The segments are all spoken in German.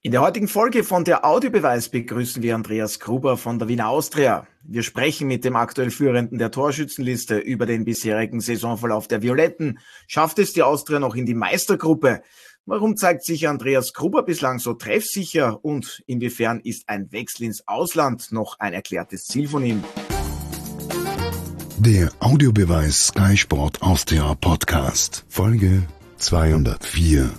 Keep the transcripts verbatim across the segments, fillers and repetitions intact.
In der heutigen Folge von der Audiobeweis begrüßen wir Andreas Gruber von der Wiener Austria. Wir sprechen mit dem aktuell Führenden der Torschützenliste über den bisherigen Saisonverlauf der Violetten. Schafft es die Austria noch in die Meistergruppe? Warum zeigt sich Andreas Gruber bislang so treffsicher? Und inwiefern ist ein Wechsel ins Ausland noch ein erklärtes Ziel von ihm? Der Audiobeweis Sky Sport Austria Podcast, Folge zweihundertvier.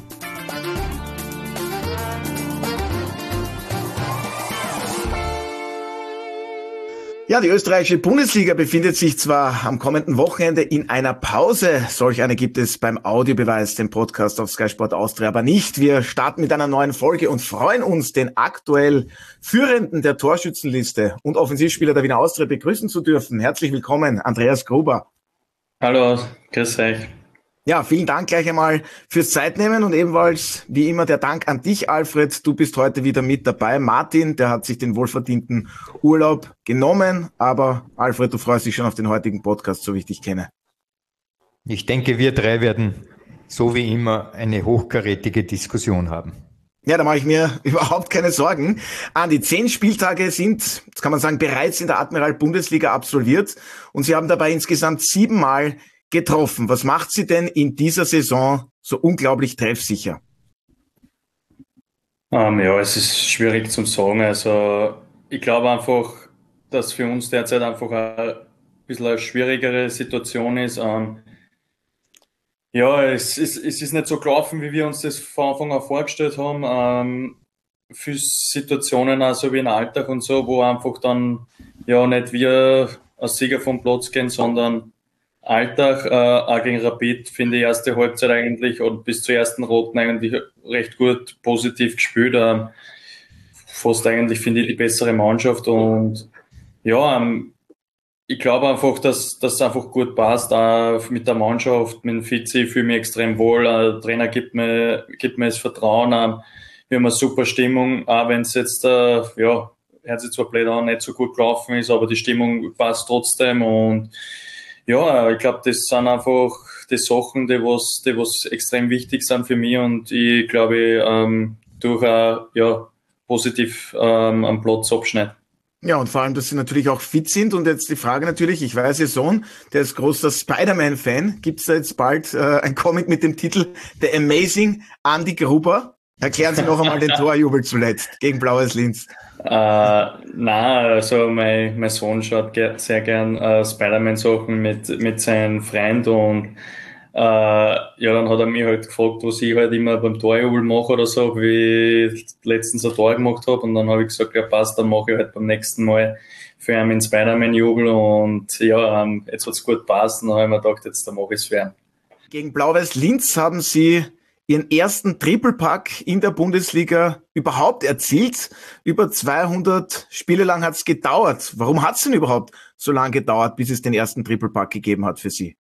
Ja, die österreichische Bundesliga befindet sich zwar am kommenden Wochenende in einer Pause. Solch eine gibt es beim Audiobeweis, dem Podcast auf Sky Sport Austria, aber nicht. Wir starten mit einer neuen Folge und freuen uns, den aktuell Führenden der Torschützenliste und Offensivspieler der Wiener Austria begrüßen zu dürfen. Herzlich willkommen, Andreas Gruber. Hallo, grüß euch. Ja, vielen Dank gleich einmal fürs Zeitnehmen und ebenfalls wie immer der Dank an dich, Alfred. Du bist heute wieder mit dabei. Martin, der hat sich den wohlverdienten Urlaub genommen, aber Alfred, du freust dich schon auf den heutigen Podcast, so wie ich dich kenne. Ich denke, wir drei werden so wie immer eine hochkarätige Diskussion haben. Ja, da mache ich mir überhaupt keine Sorgen. Andi, zehn Spieltage sind, jetzt kann man sagen, bereits in der Admiral Bundesliga absolviert und Sie haben dabei insgesamt siebenmal getroffen. Was macht Sie denn in dieser Saison so unglaublich treffsicher? Um, ja, es ist schwierig zu sagen. Also ich glaube einfach, dass für uns derzeit einfach ein bisschen eine schwierigere Situation ist. Um, ja, es ist, es ist nicht so gelaufen, wie wir uns das von Anfang an vorgestellt haben. Um, viele Situationen, also wie im Alltag und so, wo einfach dann ja nicht wir als Sieger vom Platz gehen, sondern Alltag, äh, auch gegen Rapid, finde ich, erste Halbzeit eigentlich und bis zur ersten Roten eigentlich recht gut positiv gespielt. Ähm, fast eigentlich, finde ich, die bessere Mannschaft und ja, ähm, ich glaube einfach, dass das einfach gut passt, auch mit der Mannschaft, mit dem Vizi, ich fühle mich extrem wohl, der Trainer gibt mir, gibt mir das Vertrauen, ähm, wir haben eine super Stimmung, auch wenn es jetzt, äh, ja, hört sich zwar blöd an, nicht so gut gelaufen ist, aber die Stimmung passt trotzdem und ja, ich glaube, das sind einfach die Sachen, die was, die was extrem wichtig sind für mich und ich glaube, ähm, durch auch, ja, positiv ähm, am Platz abschneiden. Ja, und vor allem, dass Sie natürlich auch fit sind. Und jetzt die Frage natürlich, ich weiß, Ihr Sohn, der ist großer Spider-Man-Fan. Gibt es da jetzt bald äh, ein Comic mit dem Titel The Amazing Andy Gruber? Erklären Sie noch einmal den Torjubel zuletzt gegen Blaues Linz. Äh, nein, also mein, mein Sohn schaut ge- sehr gern äh, Spider-Man-Sachen mit, mit seinem Freund und äh, ja, dann hat er mich halt gefragt, was ich halt immer beim Torjubel mache oder so, wie ich letztens ein Tor gemacht habe und dann habe ich gesagt, ja passt, dann mache ich halt beim nächsten Mal für ihn einen Spider-Man-Jubel und ja, ähm, jetzt hat es gut gepasst und dann habe ich mir gedacht, jetzt dann mache ich es für ihn. Gegen Blau-Weiß Linz haben Sie Ihren ersten Triple-Pack in der Bundesliga überhaupt erzielt. Über zweihundert Spiele lang hat es gedauert. Warum hat es denn überhaupt so lange gedauert, bis es den ersten Triple-Pack gegeben hat für Sie?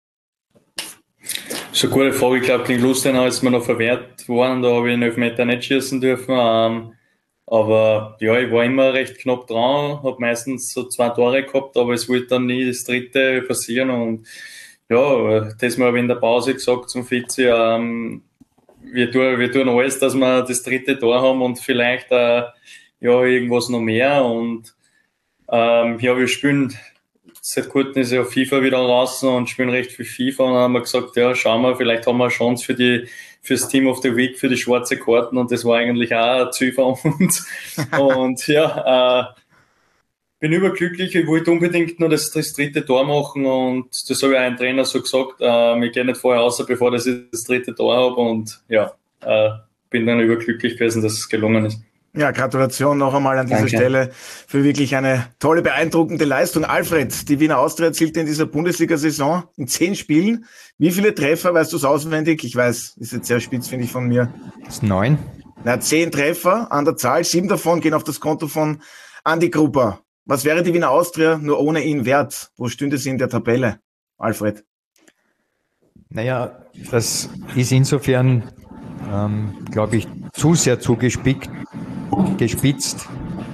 Das ist eine gute Frage. Ich glaube, gegen Lustenau ist mir noch verwehrt worden. Da habe ich einen Elfmeter nicht schießen dürfen. Ähm, aber ja, ich war immer recht knapp dran. Habe meistens so zwei Tore gehabt, aber es wollte dann nie das dritte passieren. Und ja, das Mal habe ich in der Pause gesagt zum Vizi, ähm, Wir tun, wir tun alles, dass wir das dritte Tor haben und vielleicht äh, ja, irgendwas noch mehr. Und ähm, ja, wir spielen, seit kurzem ist ja FIFA wieder raus und spielen recht viel FIFA. Und dann haben wir gesagt, ja, schauen wir, vielleicht haben wir eine Chance für die fürs Team of the Week, für die schwarze Karten. Und das war eigentlich auch ein Ziel von uns. Und ja, äh, bin überglücklich, ich wollte unbedingt noch das, das dritte Tor machen und das habe ich auch einem Trainer so gesagt, äh, ich gehe nicht vorher raus, bevor ich das dritte Tor habe und ja, äh, bin dann überglücklich gewesen, dass es gelungen ist. Ja, Gratulation noch einmal an dieser Danke. Stelle für wirklich eine tolle, beeindruckende Leistung. Alfred, die Wiener Austria erzielte in dieser Bundesliga-Saison in zehn Spielen. Wie viele Treffer, weißt du es auswendig? Ich weiß, ist jetzt sehr spitz, finde ich, von mir. Das ist neun. Na, zehn Treffer an der Zahl, sieben davon gehen auf das Konto von Andi Gruber. Was wäre die Wiener Austria nur ohne ihn wert? Wo stünde sie in der Tabelle, Alfred? Naja, das ist insofern, ähm, glaube ich, zu sehr zugespickt, gespitzt,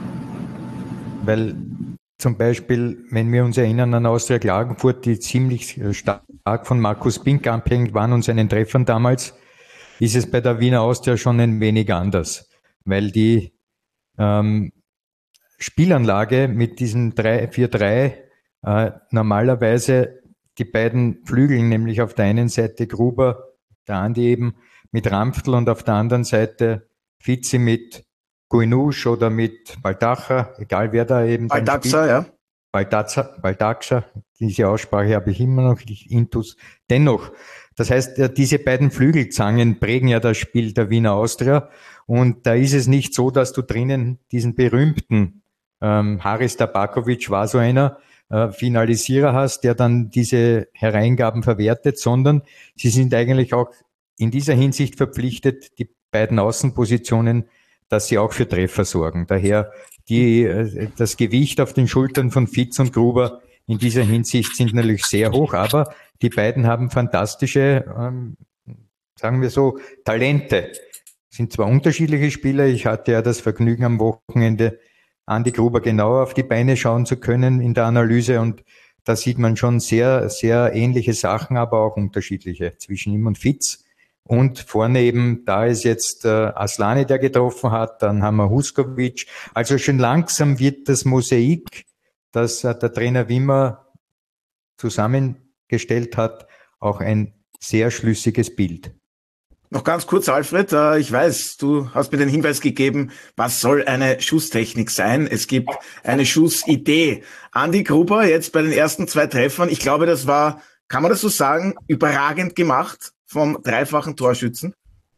weil zum Beispiel, wenn wir uns erinnern an Austria Klagenfurt, die ziemlich stark von Markus Pink abhängig waren und seinen Treffern damals, ist es bei der Wiener Austria schon ein wenig anders. weil die ähm, Spielanlage mit diesem drei vier drei äh, normalerweise die beiden Flügel, nämlich auf der einen Seite Gruber, der Andi eben mit Rampftl und auf der anderen Seite Fitzi mit Guinusch oder mit Baldacher, egal wer da eben dann Baldaxa, spielt. ja. Baldaxa, Baldaxa, diese Aussprache habe ich immer noch, Intus. Dennoch, das heißt, diese beiden Flügelzangen prägen ja das Spiel der Wiener Austria und da ist es nicht so, dass du drinnen diesen berühmten ähm, Haris Tabakovic war so einer, äh, Finalisierer hast, der dann diese Hereingaben verwertet, sondern sie sind eigentlich auch in dieser Hinsicht verpflichtet, die beiden Außenpositionen, dass sie auch für Treffer sorgen. Daher die, das Gewicht auf den Schultern von Fitz und Gruber in dieser Hinsicht sind natürlich sehr hoch, aber die beiden haben fantastische, ähm, sagen wir so, Talente. Sind zwar unterschiedliche Spieler, ich hatte ja das Vergnügen am Wochenende, Andi Gruber genauer auf die Beine schauen zu können in der Analyse und da sieht man schon sehr, sehr ähnliche Sachen, aber auch unterschiedliche zwischen ihm und Fitz. Und vorne eben, da ist jetzt äh, Aslani, der getroffen hat, dann haben wir Huskovic. Also schon langsam wird das Mosaik, das äh, der Trainer Wimmer zusammengestellt hat, auch ein sehr schlüssiges Bild. Noch ganz kurz, Alfred, äh, ich weiß, du hast mir den Hinweis gegeben, was soll eine Schusstechnik sein? Es gibt eine Schussidee. Andi Gruber jetzt bei den ersten zwei Treffern, ich glaube, das war, kann man das so sagen, überragend gemacht vom dreifachen Torschützen.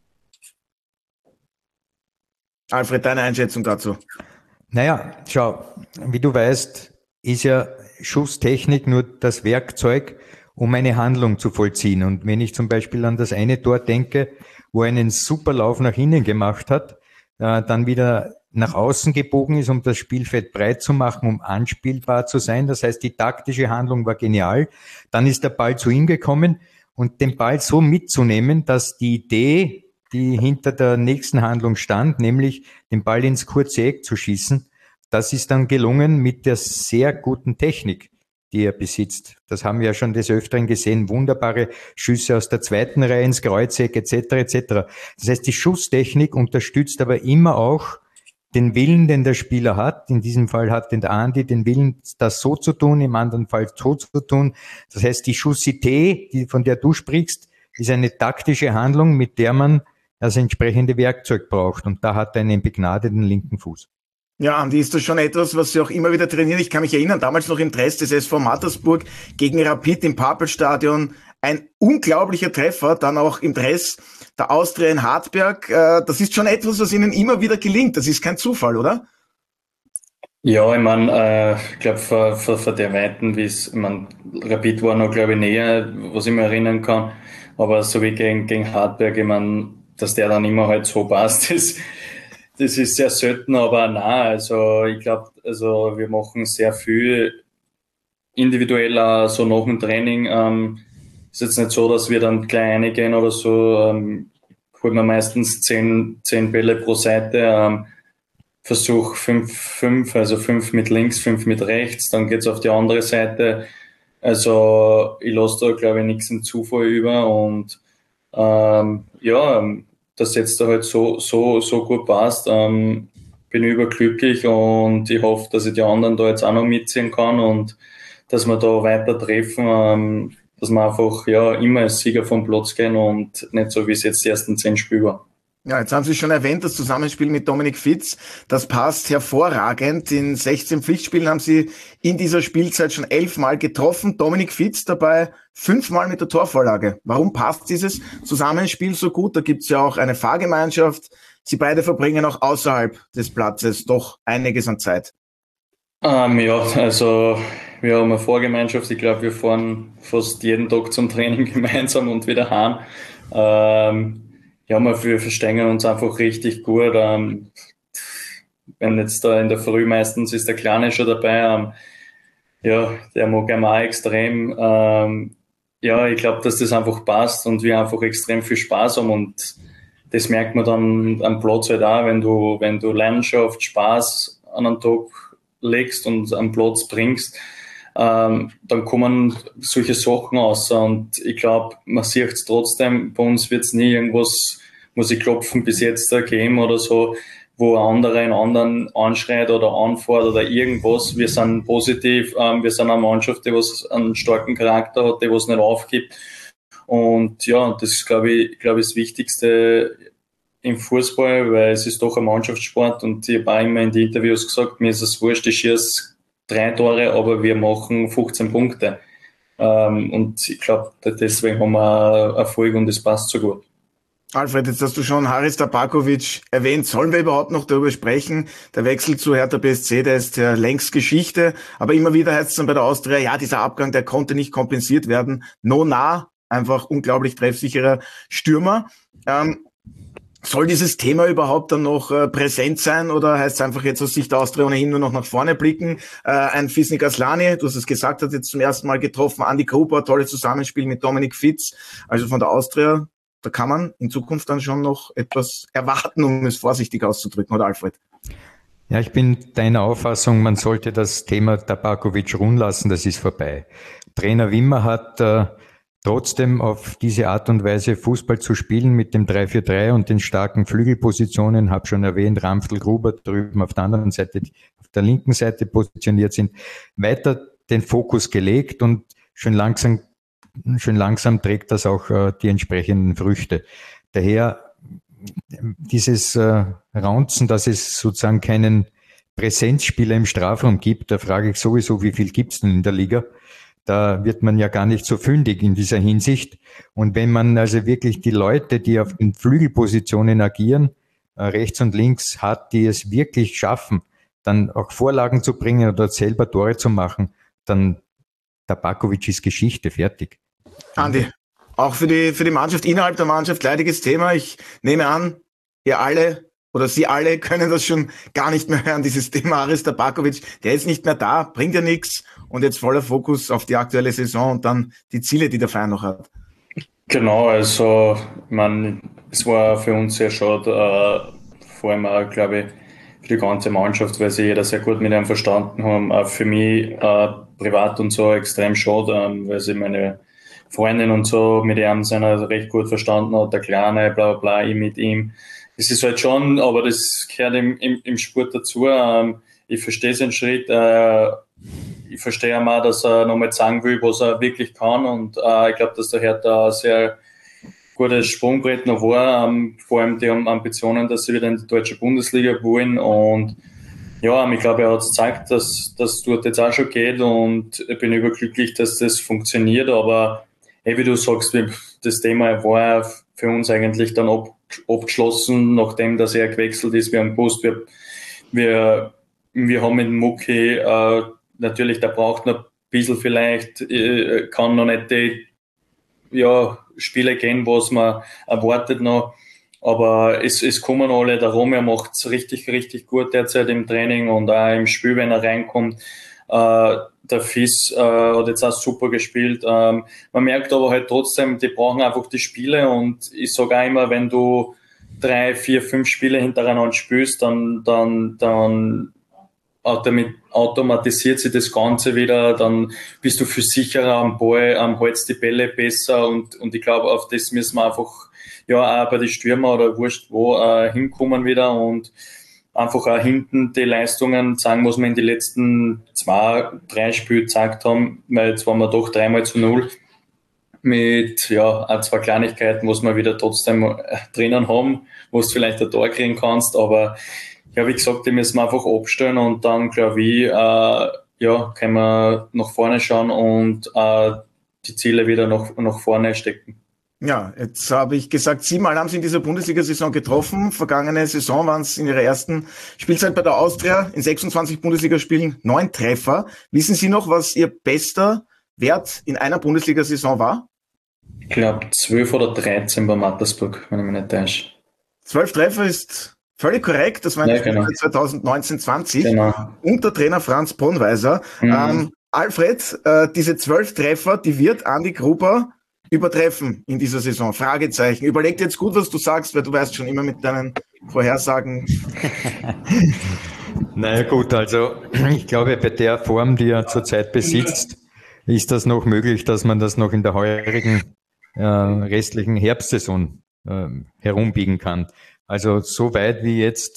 Alfred, deine Einschätzung dazu? Naja, schau, wie du weißt, ist ja Schusstechnik nur das Werkzeug, um eine Handlung zu vollziehen. Und wenn ich zum Beispiel an das eine Tor denke, wo er einen super Lauf nach innen gemacht hat, äh, dann wieder nach außen gebogen ist, um das Spielfeld breit zu machen, um anspielbar zu sein. Das heißt, die taktische Handlung war genial. Dann ist der Ball zu ihm gekommen und den Ball so mitzunehmen, dass die Idee, die hinter der nächsten Handlung stand, nämlich den Ball ins kurze Eck zu schießen, das ist dann gelungen mit der sehr guten Technik, die er besitzt. Das haben wir ja schon des Öfteren gesehen. Wunderbare Schüsse aus der zweiten Reihe ins Kreuzeck et cetera et cetera. Das heißt, die Schusstechnik unterstützt aber immer auch den Willen, den der Spieler hat. In diesem Fall hat den Andi den Willen, das so zu tun, im anderen Fall so zu tun. Das heißt, die Schussidee, die, von der du sprichst, ist eine taktische Handlung, mit der man das entsprechende Werkzeug braucht. Und da hat er einen begnadeten linken Fuß. Ja, Andi, ist das schon etwas, was Sie auch immer wieder trainieren? Ich kann mich erinnern, damals noch im Dress des S V Mattersburg gegen Rapid im Papelstadion. Ein unglaublicher Treffer, dann auch im Dress der Austria in Hartberg. Das ist schon etwas, was Ihnen immer wieder gelingt. Das ist kein Zufall, oder? Ja, ich meine, äh, ich glaube, vor, vor, vor der Weiten, wie es, ich meine, Rapid war noch, glaube ich, näher, was ich mir erinnern kann. Aber so wie gegen, gegen Hartberg, ich meine, dass der dann immer halt so passt, das, das ist sehr selten, aber nein, also ich glaube, also wir machen sehr viel individuell so nach dem Training. Ähm, ist jetzt nicht so, dass wir dann gleich reingehen oder so. Ähm, holen wir meistens zehn, zehn Bälle pro Seite. Ähm, Versuch fünf, fünf, also fünf mit links, fünf mit rechts. Dann geht's auf die andere Seite. Also ich lasse da, glaube ich, nichts im Zufall über. Und ähm, ja, dass jetzt da halt so, so, so gut passt, ähm, bin ich überglücklich und ich hoffe, dass ich die anderen da jetzt auch noch mitziehen kann und dass wir da weiter treffen. Ähm, dass wir einfach ja immer als Sieger vom Platz gehen und nicht so, wie es jetzt die ersten zehn Spiele war. Ja, jetzt haben Sie schon erwähnt, das Zusammenspiel mit Dominik Fitz, das passt hervorragend. In sechzehn Pflichtspielen haben Sie in dieser Spielzeit schon elfmal getroffen. Dominik Fitz dabei fünfmal mit der Torvorlage. Warum passt dieses Zusammenspiel so gut? Da gibt's ja auch eine Fahrgemeinschaft. Sie beide verbringen auch außerhalb des Platzes doch einiges an Zeit. Ähm, ja, also wir haben eine Vorgemeinschaft. Ich glaube, wir fahren fast jeden Tag zum Training gemeinsam und wieder heim. Ähm, ja, wir verstehen uns einfach richtig gut. Ähm, wenn jetzt da in der Früh meistens ist der Kleine schon dabei. Ähm, ja, der mag ihn auch extrem. Ähm, ja, ich glaube, dass das einfach passt und wir einfach extrem viel Spaß haben und das merkt man dann am Platz halt auch, wenn du, wenn du Leidenschaft, Spaß an einen Tag legst und am Platz bringst, ähm, dann kommen solche Sachen raus. Und ich glaube, man sieht es trotzdem, bei uns wird es nie irgendwas, muss ich klopfen, bis jetzt da geben oder so. wo ein anderer einen anderen anschreit oder anfährt oder irgendwas. Wir sind positiv, ähm, wir sind eine Mannschaft, die was einen starken Charakter hat, die was nicht aufgibt. Und ja, das ist, glaube ich, glaube ich, das Wichtigste im Fußball, weil es ist doch ein Mannschaftssport und ich habe auch immer in den Interviews gesagt, mir ist es wurscht, ich schieße drei Tore, aber wir machen fünfzehn Punkte. Ähm, und ich glaube, deswegen haben wir Erfolg und es passt so gut. Alfred, jetzt hast du schon Haris Tabakovic erwähnt. Sollen wir überhaupt noch darüber sprechen? Der Wechsel zu Hertha B S C, der ist ja längst Geschichte. Aber immer wieder heißt es dann bei der Austria, ja, dieser Abgang, der konnte nicht kompensiert werden. No nah, einfach unglaublich treffsicherer Stürmer. Ähm, soll dieses Thema überhaupt dann noch äh, präsent sein oder heißt es einfach jetzt aus Sicht der Austria ohnehin nur noch nach vorne blicken? Äh, ein Fisnik Aslani, du hast es gesagt, hat jetzt zum ersten Mal getroffen. Andi Gruber, tolles Zusammenspiel mit Dominik Fitz. Also von der Austria, da kann man in Zukunft dann schon noch etwas erwarten, um es vorsichtig auszudrücken, oder Alfred? Ja, ich bin deiner Auffassung, man sollte das Thema Tabakovic ruhen lassen, das ist vorbei. Trainer Wimmer hat äh, trotzdem auf diese Art und Weise Fußball zu spielen mit dem drei vier drei und den starken Flügelpositionen, habe schon erwähnt, Ramftl, Gruber drüben auf der anderen Seite, auf der linken Seite positioniert sind, weiter den Fokus gelegt und schon langsam Schön langsam trägt das auch äh, die entsprechenden Früchte. Daher dieses äh, Raunzen, dass es sozusagen keinen Präsenzspieler im Strafraum gibt, da frage ich sowieso, wie viel gibt's denn in der Liga? Da wird man ja gar nicht so fündig in dieser Hinsicht. Und wenn man also wirklich die Leute, die auf den Flügelpositionen agieren, äh, rechts und links hat, die es wirklich schaffen, dann auch Vorlagen zu bringen oder selber Tore zu machen, dann Tabakovic ist Geschichte, fertig. Andi, auch für die, für die Mannschaft, innerhalb der Mannschaft leidiges Thema. Ich nehme an, ihr alle oder Sie alle können das schon gar nicht mehr hören, dieses Thema Haris Tabakovic. Der ist nicht mehr da, bringt ja nichts und jetzt voller Fokus auf die aktuelle Saison und dann die Ziele, die der Verein noch hat. Genau, also ich meine, es war für uns sehr schade, äh, vor allem auch, glaube ich, für die ganze Mannschaft, weil sich jeder sehr gut mit einem verstanden haben. Auch für mich äh, privat und so extrem schade, ähm, weil sich meine Freundin und so mit ihm sind also recht gut verstanden hat, der Kleine, bla bla bla, ich mit ihm. Es ist halt schon, aber das gehört im, im, im Sport dazu. Ähm, ich verstehe seinen Schritt. Äh, ich verstehe auch, dass er nochmal zeigen will, was er wirklich kann. Und äh, ich glaube, dass der Hertha ein sehr gutes Sprungbrett noch war. Ähm, vor allem die haben Ambitionen, dass sie wieder in die deutsche Bundesliga wollen. Und ja, ich glaube, er hat es gezeigt, dass das dort jetzt auch schon geht. Und ich bin überglücklich, dass das funktioniert. Aber hey, wie du sagst, das Thema war für uns eigentlich dann ab, abgeschlossen, nachdem dass er gewechselt ist. Wir haben gewusst, wir, wir, wir haben mit Mucki äh, natürlich, der braucht noch ein bisschen vielleicht, äh, kann noch nicht die ja, Spiele gehen, was man erwartet noch. Aber es, es kommen alle darum, er macht es richtig, richtig gut derzeit im Training und auch im Spiel, wenn er reinkommt. Äh, der Fiss äh, hat jetzt auch super gespielt. Ähm, man merkt aber halt trotzdem, die brauchen einfach die Spiele und ich sage auch immer, wenn du drei, vier, fünf Spiele hintereinander spielst, dann, dann, dann automatisiert sich das Ganze wieder, dann bist du viel sicherer am Ball, am Hals die Bälle besser und, und ich glaube, auf das müssen wir einfach ja auch bei den Stürmer oder wurscht wo äh, hinkommen wieder und einfach auch hinten die Leistungen zeigen, was wir in den letzten zwei, drei Spielen gezeigt haben, weil jetzt waren wir doch dreimal zu null mit ja ein, zwei Kleinigkeiten, was wir wieder trotzdem drinnen haben, wo du vielleicht ein Tor kriegen kannst, aber ja, wie gesagt, die müssen wir einfach abstellen und dann glaube ich, äh, ja, können wir nach vorne schauen und äh, die Ziele wieder nach, nach vorne stecken. Ja, jetzt habe ich gesagt, siebenmal haben Sie in dieser Bundesliga-Saison getroffen. Vergangene Saison waren es in Ihrer ersten Spielzeit bei der Austria in sechsundzwanzig Bundesligaspielen neun Treffer. Wissen Sie noch, was Ihr bester Wert in einer Bundesliga-Saison war? Ich glaube zwölf oder dreizehn bei Mattersburg, wenn ich mich nicht täusche. Zwölf Treffer ist völlig korrekt. Das war in der ja, genau. zwanzig neunzehn zwanzig Genau. unter Trainer Franz Bronnweiser. Mhm. Ähm, Alfred, äh, diese zwölf Treffer, die wird Andi Gruber übertreffen in dieser Saison? Fragezeichen. Überleg dir jetzt gut, was du sagst, weil du weißt schon immer mit deinen Vorhersagen. Naja gut, also ich glaube, bei der Form, die er zurzeit besitzt, ist das noch möglich, dass man das noch in der heurigen äh, restlichen Herbstsaison äh, herumbiegen kann. Also so weit wie jetzt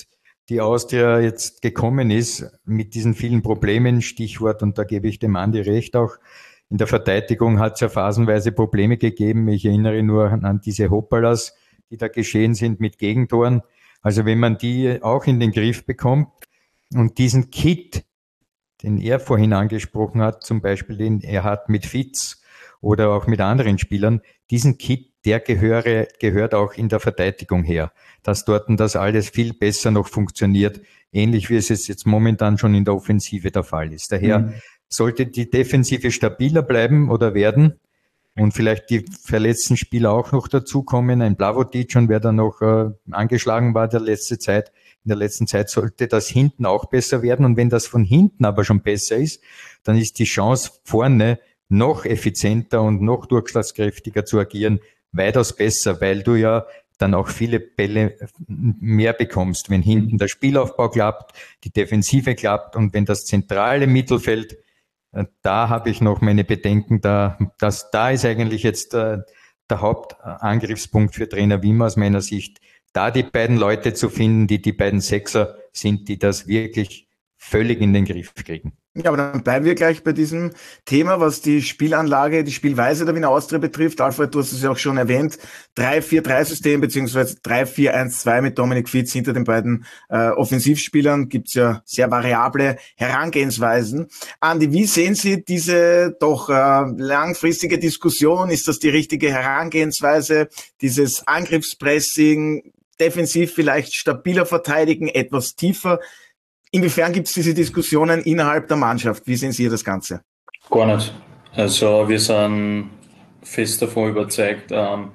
die Austria jetzt gekommen ist, mit diesen vielen Problemen, Stichwort, und da gebe ich dem Andi recht auch, in der Verteidigung hat es ja phasenweise Probleme gegeben. Ich erinnere nur an diese Hoppalas, die da geschehen sind mit Gegentoren. Also wenn man die auch in den Griff bekommt und diesen Kit, den er vorhin angesprochen hat, zum Beispiel den er hat mit Fitz oder auch mit anderen Spielern, diesen Kit, der gehöre, gehört auch in der Verteidigung her, dass dort das alles viel besser noch funktioniert, ähnlich wie es jetzt momentan schon in der Offensive der Fall ist. Daher mhm. sollte die Defensive stabiler bleiben oder werden und vielleicht die verletzten Spieler auch noch dazukommen. Ein Blavotic, und wer da noch äh, angeschlagen war der letzte Zeit, in der letzten Zeit sollte das hinten auch besser werden. Und wenn das von hinten aber schon besser ist, dann ist die Chance vorne noch effizienter und noch durchschlagskräftiger zu agieren weitaus besser, weil du ja dann auch viele Bälle mehr bekommst, wenn hinten der Spielaufbau klappt, die Defensive klappt und wenn das zentrale Mittelfeld, da habe ich noch meine Bedenken, da, das, da ist eigentlich jetzt äh, der Hauptangriffspunkt für Trainer Wimmer aus meiner Sicht, da die beiden Leute zu finden, die die beiden Sechser sind, die das wirklich völlig in den Griff kriegen. Ja, aber dann bleiben wir gleich bei diesem Thema, was die Spielanlage, die Spielweise der Wiener Austria betrifft. Alfred, du hast es ja auch schon erwähnt, drei vier drei System beziehungsweise drei vier eins zwei mit Dominik Fitz hinter den beiden äh, Offensivspielern. Gibt's ja sehr variable Herangehensweisen. Andi, wie sehen Sie diese doch äh, langfristige Diskussion? Ist das die richtige Herangehensweise? Dieses Angriffspressing, defensiv vielleicht stabiler verteidigen, etwas tiefer? Inwiefern gibt es diese Diskussionen innerhalb der Mannschaft? Wie sehen Sie das Ganze? Gar nicht. Also wir sind fest davon überzeugt, ähm,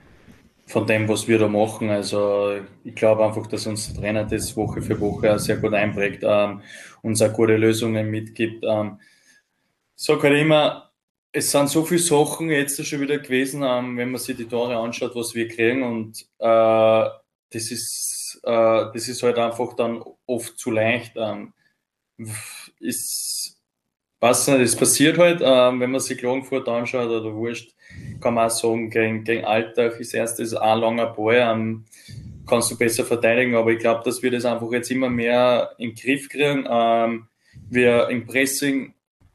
von dem, was wir da machen. Also ich glaube einfach, dass uns der Trainer das Woche für Woche sehr gut einprägt, ähm, uns auch gute Lösungen mitgibt. Ähm, ich sage halt immer, es sind so viele Sachen jetzt schon wieder gewesen, ähm, wenn man sich die Tore anschaut, was wir kriegen, und äh, das ist das ist halt einfach dann oft zu leicht. Ähm, ist, weiß nicht, es passiert halt, ähm, wenn man sich Klagenfurt anschaut oder wurscht, kann man auch sagen, gegen, gegen Alltag ist erstes ein langer Ball, ähm, kannst du besser verteidigen, aber ich glaube, dass wir das einfach jetzt immer mehr in den Griff kriegen. Ähm, wir im Pressing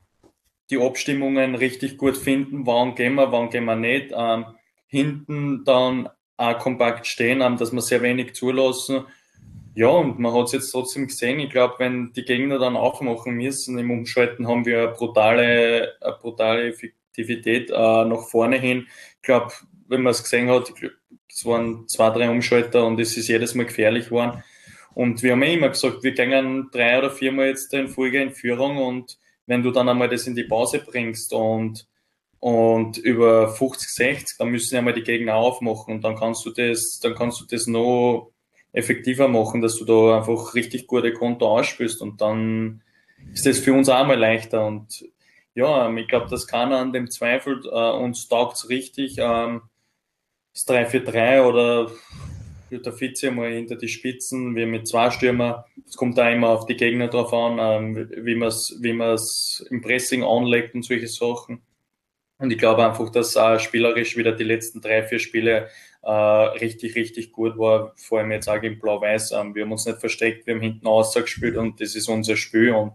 die Abstimmungen richtig gut finden, wann gehen wir, wann gehen wir nicht. Ähm, hinten dann auch kompakt stehen, dass wir sehr wenig zulassen. Ja, und man hat es jetzt trotzdem gesehen. Ich glaube, wenn die Gegner dann aufmachen müssen im Umschalten, haben wir eine brutale, eine brutale Effektivität äh, nach vorne hin. Ich glaube, wenn man es gesehen hat, es waren zwei, drei Umschalter und es ist jedes Mal gefährlich geworden. Und wir haben ja immer gesagt, wir gehen drei oder viermal jetzt in Folge in Führung, und wenn du dann einmal das in die Pause bringst und und über fünfzig, sechzig, dann müssen ja mal die Gegner aufmachen, und dann kannst du das, dann kannst du das noch effektiver machen, dass du da einfach richtig gute Konter ausspielst, und dann ist das für uns auch mal leichter. Und ja, ich glaube, dass keiner an dem zweifelt, äh, uns taugt's richtig, ähm, das drei vier drei oder der Vize mal hinter die Spitzen, wir mit zwei Stürmer. Es kommt auch immer auf die Gegner drauf an, ähm, wie man es wie man's im Pressing anlegt und solche Sachen. Und ich glaube einfach, dass auch spielerisch wieder die letzten drei, vier Spiele äh, richtig, richtig gut war. Vor allem jetzt auch in Blau-Weiß. Ähm, wir haben uns nicht versteckt, wir haben hinten ausgespielt, und das ist unser Spiel. Und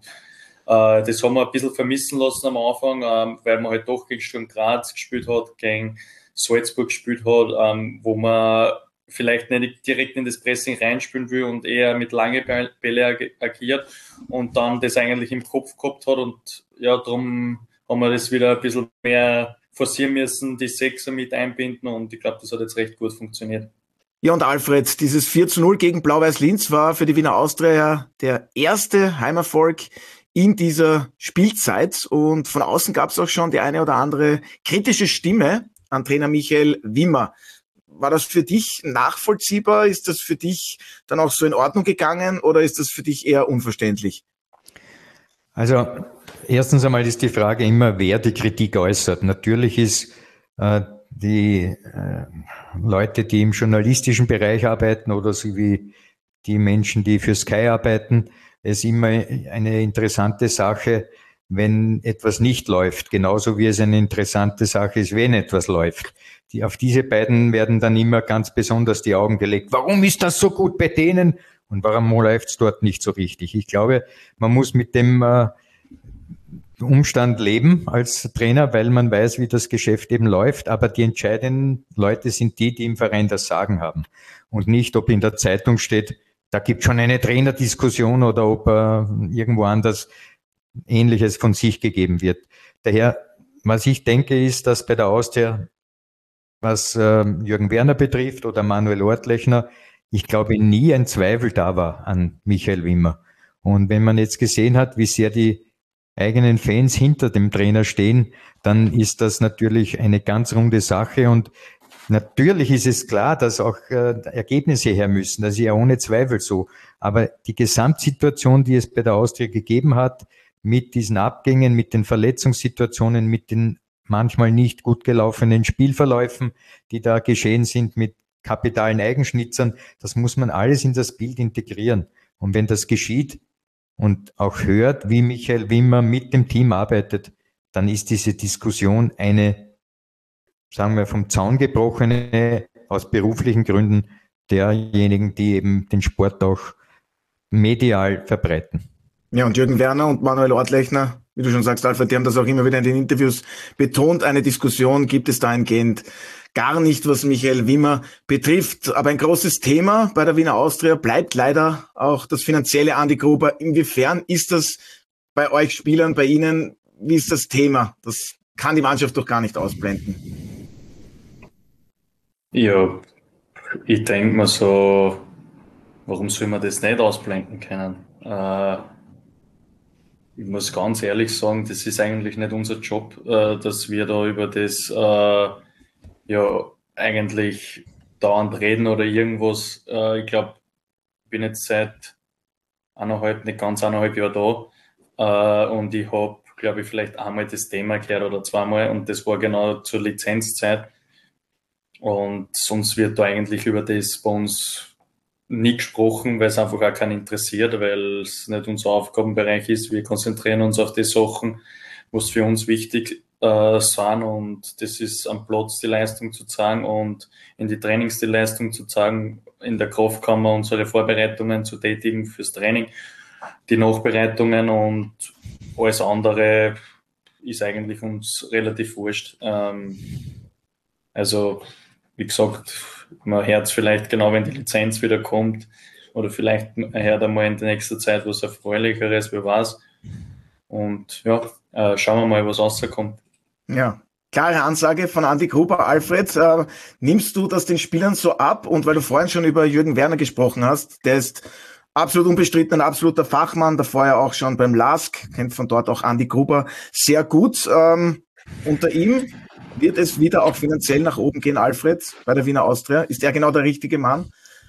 äh, das haben wir ein bisschen vermissen lassen am Anfang, ähm, weil man halt doch gegen Sturm Graz gespielt hat, gegen Salzburg gespielt hat, ähm, wo man vielleicht nicht direkt in das Pressing reinspielen will und eher mit langen Bälle agiert und dann das eigentlich im Kopf gehabt hat. Und ja, darum haben wir das wieder ein bisschen mehr forcieren müssen, die Sechser mit einbinden, und ich glaube, das hat jetzt recht gut funktioniert. Ja, und Alfred, dieses vier zu null gegen Blau-Weiß Linz war für die Wiener Austria der erste Heimerfolg in dieser Spielzeit, und von außen gab es auch schon die eine oder andere kritische Stimme an Trainer Michael Wimmer. War das für dich nachvollziehbar? Ist das für dich dann auch so in Ordnung gegangen, oder ist das für dich eher unverständlich? Also erstens einmal ist die Frage immer, wer die Kritik äußert. Natürlich ist äh, die äh, Leute, die im journalistischen Bereich arbeiten, oder so wie die Menschen, die für Sky arbeiten, es immer eine interessante Sache, wenn etwas nicht läuft, genauso wie es eine interessante Sache ist, wenn etwas läuft. Die, auf diese beiden werden dann immer ganz besonders die Augen gelegt. Warum ist das so gut bei denen Und warum läuft es dort nicht so richtig? Ich glaube, man muss mit dem äh, Umstand leben als Trainer, weil man weiß, wie das Geschäft eben läuft. Aber die entscheidenden Leute sind die, die im Verein das Sagen haben. Und nicht, ob in der Zeitung steht, da gibt es schon eine Trainerdiskussion oder ob äh, irgendwo anders Ähnliches von sich gegeben wird. Daher, was ich denke, ist, dass bei der Austria, was äh, Jürgen Werner betrifft oder Manuel Ortlechner, ich glaube, nie ein Zweifel da war an Michael Wimmer. Und wenn man jetzt gesehen hat, wie sehr die eigenen Fans hinter dem Trainer stehen, dann ist das natürlich eine ganz runde Sache. Und natürlich ist es klar, dass auch äh, Ergebnisse her müssen. Das ist ja ohne Zweifel so. Aber die Gesamtsituation, die es bei der Austria gegeben hat, mit diesen Abgängen, mit den Verletzungssituationen, mit den manchmal nicht gut gelaufenen Spielverläufen, die da geschehen sind, mit kapitalen Eigenschnitzern, das muss man alles in das Bild integrieren. Und wenn das geschieht und auch hört, wie Michael Wimmer mit dem Team arbeitet, dann ist diese Diskussion eine, sagen wir, vom Zaun gebrochene, aus beruflichen Gründen derjenigen, die eben den Sport auch medial verbreiten. Ja, und Jürgen Werner und Manuel Ortlechner, wie du schon sagst, Alfred, die haben das auch immer wieder in den Interviews betont. Eine Diskussion gibt es dahingehend gar nicht, was Michael Wimmer betrifft. Aber ein großes Thema bei der Wiener Austria bleibt leider auch das finanzielle. Andi Gruber, inwiefern ist das bei euch Spielern, bei Ihnen, wie ist das Thema? Das kann die Mannschaft doch gar nicht ausblenden. Ja, ich denke mir so, warum soll man das nicht ausblenden können? Äh, Ich muss ganz ehrlich sagen, das ist eigentlich nicht unser Job, äh, dass wir da über das äh, ja eigentlich dauernd reden oder irgendwas. Äh, ich glaube, ich bin jetzt seit eineinhalb, nicht ganz eineinhalb Jahren da äh, und ich habe, glaube ich, vielleicht einmal das Thema gehört oder zweimal und das war genau zur Lizenzzeit. Und sonst wird da eigentlich über das bei uns nie gesprochen, weil es einfach auch keinen interessiert, weil es nicht unser Aufgabenbereich ist. Wir konzentrieren uns auf die Sachen, was für uns wichtig äh, sind, und das ist am Platz die Leistung zu zeigen und in die Trainings die Leistung zu zeigen, in der Kraftkammer unsere Vorbereitungen zu tätigen fürs Training, die Nachbereitungen, und alles andere ist eigentlich uns relativ wurscht. Ähm, also, wie gesagt, man hört es vielleicht genau, wenn die Lizenz wieder kommt, oder vielleicht hört einmal in der nächsten Zeit was Erfreulicheres, wer weiß. Und ja, äh, schauen wir mal, was rauskommt. Ja, klare Ansage von Andi Gruber. Alfred, äh, nimmst du das den Spielern so ab? Und weil du vorhin schon über Jürgen Werner gesprochen hast, der ist absolut unbestritten, ein absoluter Fachmann, davor ja auch schon beim L A S K, kennt von dort auch Andi Gruber sehr gut. Ähm, unter ihm wird es wieder auch finanziell nach oben gehen, Alfred, bei der Wiener Austria? Ist er genau der richtige Mann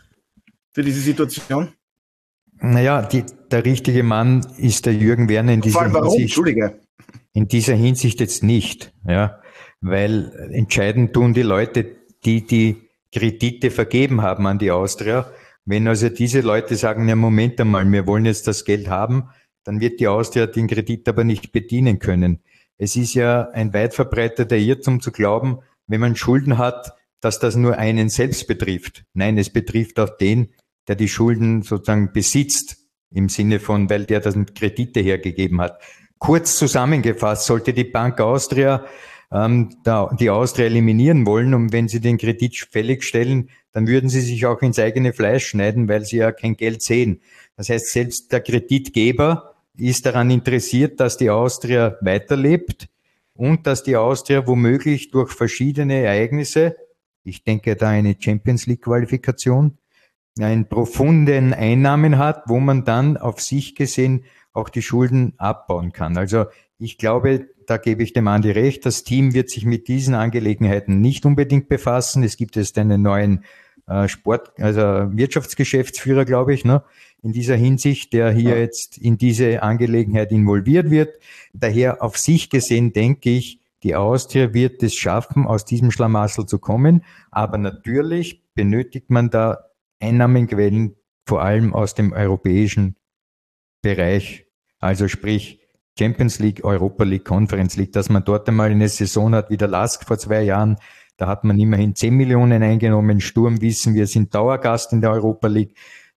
für diese Situation? Naja, die, der richtige Mann ist der Jürgen Werner in dieser warum? Hinsicht. Entschuldige. In dieser Hinsicht jetzt nicht, ja, weil entscheidend tun die Leute, die die Kredite vergeben haben an die Austria. Wenn also diese Leute sagen, ja, Moment einmal, wir wollen jetzt das Geld haben, dann wird die Austria den Kredit aber nicht bedienen können. Es ist ja ein weit verbreiteter Irrtum zu glauben, wenn man Schulden hat, dass das nur einen selbst betrifft. Nein, es betrifft auch den, der die Schulden sozusagen besitzt, im Sinne von, weil der dann Kredite hergegeben hat. Kurz zusammengefasst, sollte die Bank Austria ähm, da, die Austria eliminieren wollen, und wenn sie den Kredit fällig stellen, dann würden sie sich auch ins eigene Fleisch schneiden, weil sie ja kein Geld sehen. Das heißt, selbst der Kreditgeber ist daran interessiert, dass die Austria weiterlebt und dass die Austria womöglich durch verschiedene Ereignisse, ich denke da eine Champions League Qualifikation, einen profunden Einnahmen hat, wo man dann auf sich gesehen auch die Schulden abbauen kann. Also ich glaube, da gebe ich dem Andi recht, das Team wird sich mit diesen Angelegenheiten nicht unbedingt befassen. Es gibt jetzt einen neuen äh, Sport, also Wirtschaftsgeschäftsführer, glaube ich, ne, in dieser Hinsicht, der hier jetzt in diese Angelegenheit involviert wird. Daher auf sich gesehen denke ich, die Austria wird es schaffen, aus diesem Schlamassel zu kommen. Aber natürlich benötigt man da Einnahmenquellen, vor allem aus dem europäischen Bereich, also sprich Champions League, Europa League, Conference League, dass man dort einmal eine Saison hat wie der L A S K vor zwei Jahren, da hat man immerhin zehn Millionen eingenommen. Sturm wissen wir, sind Dauergast in der Europa League.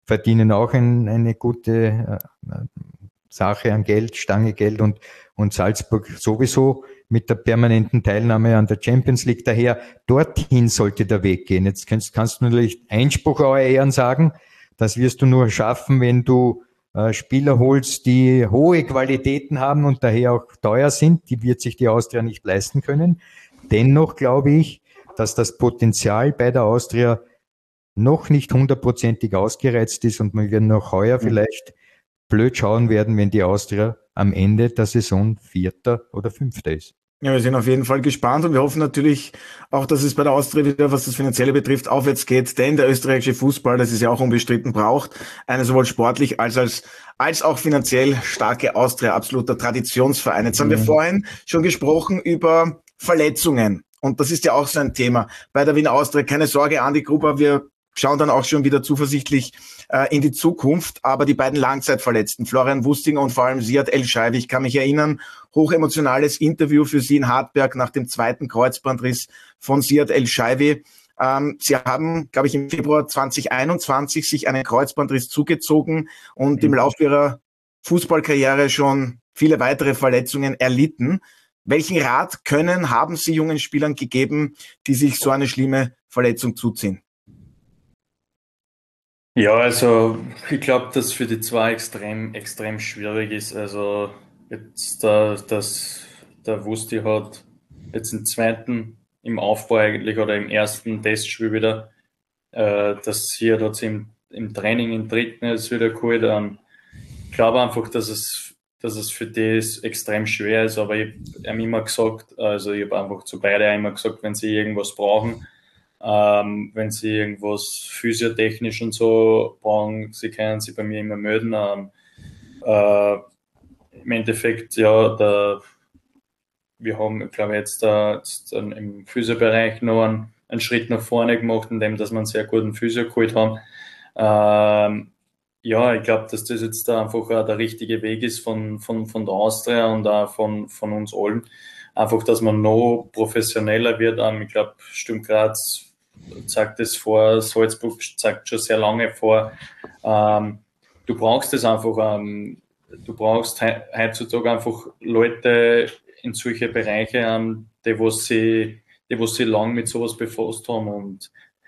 verdienen auch ein, eine gute äh, Sache an Geld, Stange Geld und, und Salzburg sowieso mit der permanenten Teilnahme an der Champions League. Daher, dorthin sollte der Weg gehen. Jetzt kannst, kannst du natürlich Einspruch euer Ehren sagen, das wirst du nur schaffen, wenn du äh, Spieler holst, die hohe Qualitäten haben und daher auch teuer sind. Die wird sich die Austria nicht leisten können. Dennoch glaube ich, dass das Potenzial bei der Austria noch nicht hundertprozentig ausgereizt ist und wir werden noch heuer vielleicht blöd schauen werden, wenn die Austria am Ende der Saison Vierter oder Fünfter ist. Ja, wir sind auf jeden Fall gespannt und wir hoffen natürlich auch, dass es bei der Austria wieder, was das Finanzielle betrifft, aufwärts geht, denn der österreichische Fußball, das ist ja auch unbestritten, braucht eine sowohl sportlich als als, als auch finanziell starke Austria, absoluter Traditionsverein. Jetzt haben wir vorhin schon gesprochen über Verletzungen und das ist ja auch so ein Thema bei der Wiener Austria. Keine Sorge, Andi Gruber, wir schauen dann auch schon wieder zuversichtlich äh, in die Zukunft. Aber die beiden Langzeitverletzten, Florian Wustinger und vor allem Siad El-Shaiwi, ich kann mich erinnern, hochemotionales Interview für Sie in Hartberg nach dem zweiten Kreuzbandriss von Siad El-Shaiwi. Ähm, Sie haben, glaube ich, im Februar zwanzig einundzwanzig sich einen Kreuzbandriss zugezogen und mhm. im Laufe Ihrer Fußballkarriere schon viele weitere Verletzungen erlitten. Welchen Rat können, haben Sie jungen Spielern gegeben, die sich so eine schlimme Verletzung zuziehen? Ja, also ich glaube, dass für die zwei extrem, extrem schwierig ist. Also jetzt der, das, der Wusti hat jetzt im zweiten, im Aufbau eigentlich oder im ersten Testspiel wieder, äh, das hier dort im, im Training im dritten jetzt wieder geholt. Ähm, ich glaube einfach, dass es, dass es für die extrem schwer ist, aber ich habe immer gesagt, also ich habe einfach zu beide immer gesagt, wenn sie irgendwas brauchen, Ähm, wenn Sie irgendwas physiotechnisch und so brauchen, Sie können sich bei mir immer melden. Ähm, äh, Im Endeffekt, ja, der, wir haben, glaube ich, jetzt, da, jetzt im Physiobereich noch einen, einen Schritt nach vorne gemacht, indem dass wir einen sehr guten Physio geholt haben. Ähm, ja, ich glaube, dass das jetzt da einfach auch der richtige Weg ist von, von, von der Austria und auch von, von uns allen. Einfach, dass man noch professioneller wird. Ähm, ich glaube, Sturm Graz zeigt das vor, Salzburg zeigt schon sehr lange vor. Ähm, du brauchst es einfach, ähm, du brauchst he heutzutage einfach Leute in solche Bereiche, ähm, die was sie, die was sie lang mit sowas befasst haben. Und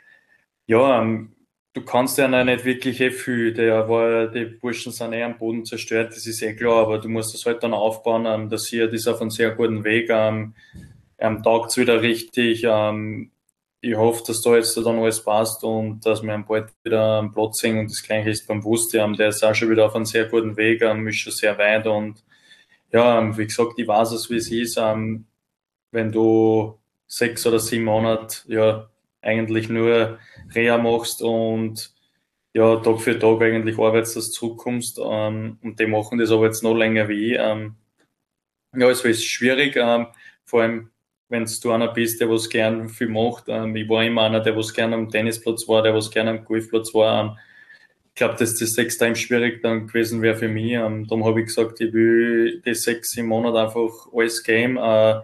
ja, ähm, du kannst ja nicht wirklich eh viel. Der war, die Burschen sind eh am Boden zerstört, das ist eh klar, aber du musst das halt dann aufbauen. Ähm, das hier ist auf einem sehr guten Weg. Ähm, ähm, taugt wieder richtig. Ähm, ich hoffe, dass da jetzt dann alles passt und dass wir bald wieder am Platz sind. Und das Gleiche ist beim Wusti. Ähm, der ist auch schon wieder auf einem sehr guten Weg, ähm, ist schon sehr weit. Und ja, ähm, wie gesagt, ich weiß es, wie es ist. Ähm, wenn du sechs oder sieben Monate ja eigentlich nur Reha machst und ja, Tag für Tag eigentlich arbeitest, dass du zurückkommst. Ähm, und die machen das aber jetzt noch länger wie ich. Ähm, ja, es ist schwierig, ähm, vor allem wenn du einer bist, der was gern viel macht. Ähm, ich war immer einer, der was gern am Tennisplatz war, der was gern am Golfplatz war. Ähm, ich glaube, dass das extrem schwierig dann gewesen wäre für mich. Ähm, darum habe ich gesagt, ich will die sechs, sieben Monate einfach alles geben. Äh,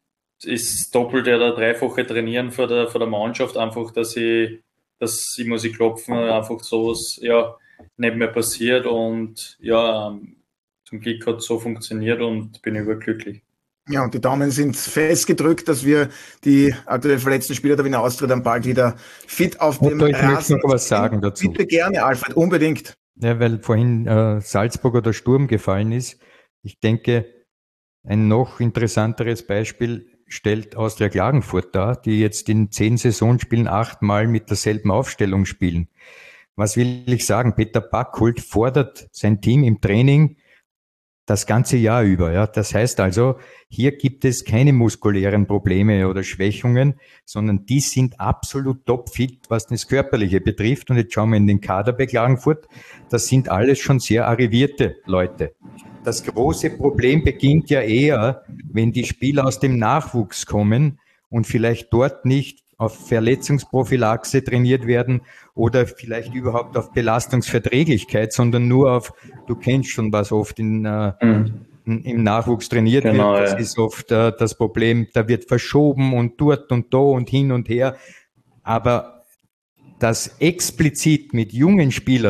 ist doppelt oder dreifache trainieren vor der, vor der Mannschaft, einfach, dass ich, dass ich muss ich klopfen, einfach sowas, ja, nicht mehr passiert und ja, ähm, zum Glück hat es so funktioniert und bin überglücklich. Ja, und die Daumen sind fest gedrückt, dass wir die aktuell verletzten Spieler der Wiener Austria dann bald wieder fit auf dem Rasen. Ich möchte noch was sagen dazu. Bitte gerne, Alfred, unbedingt. Ja, weil vorhin äh, Salzburg oder Sturm gefallen ist. Ich denke, ein noch interessanteres Beispiel stellt Austria Klagenfurt dar, die jetzt in zehn Saisonspielen achtmal mit derselben Aufstellung spielen. Was will ich sagen? Peter Backholt fordert sein Team im Training das ganze Jahr über. Ja, das heißt also, hier gibt es keine muskulären Probleme oder Schwächungen, sondern die sind absolut topfit, was das Körperliche betrifft. Und jetzt schauen wir in den Kader bei Klagenfurt. Das sind alles schon sehr arrivierte Leute. Das große Problem beginnt ja eher, wenn die Spieler aus dem Nachwuchs kommen und vielleicht dort nicht auf Verletzungsprophylaxe trainiert werden oder vielleicht überhaupt auf Belastungsverträglichkeit, sondern nur auf, du kennst schon, was oft in, äh, mhm. im Nachwuchs trainiert genau, wird. Das ja. ist oft äh, das Problem, da wird verschoben und dort und da und hin und her. Aber dass explizit mit jungen Spielern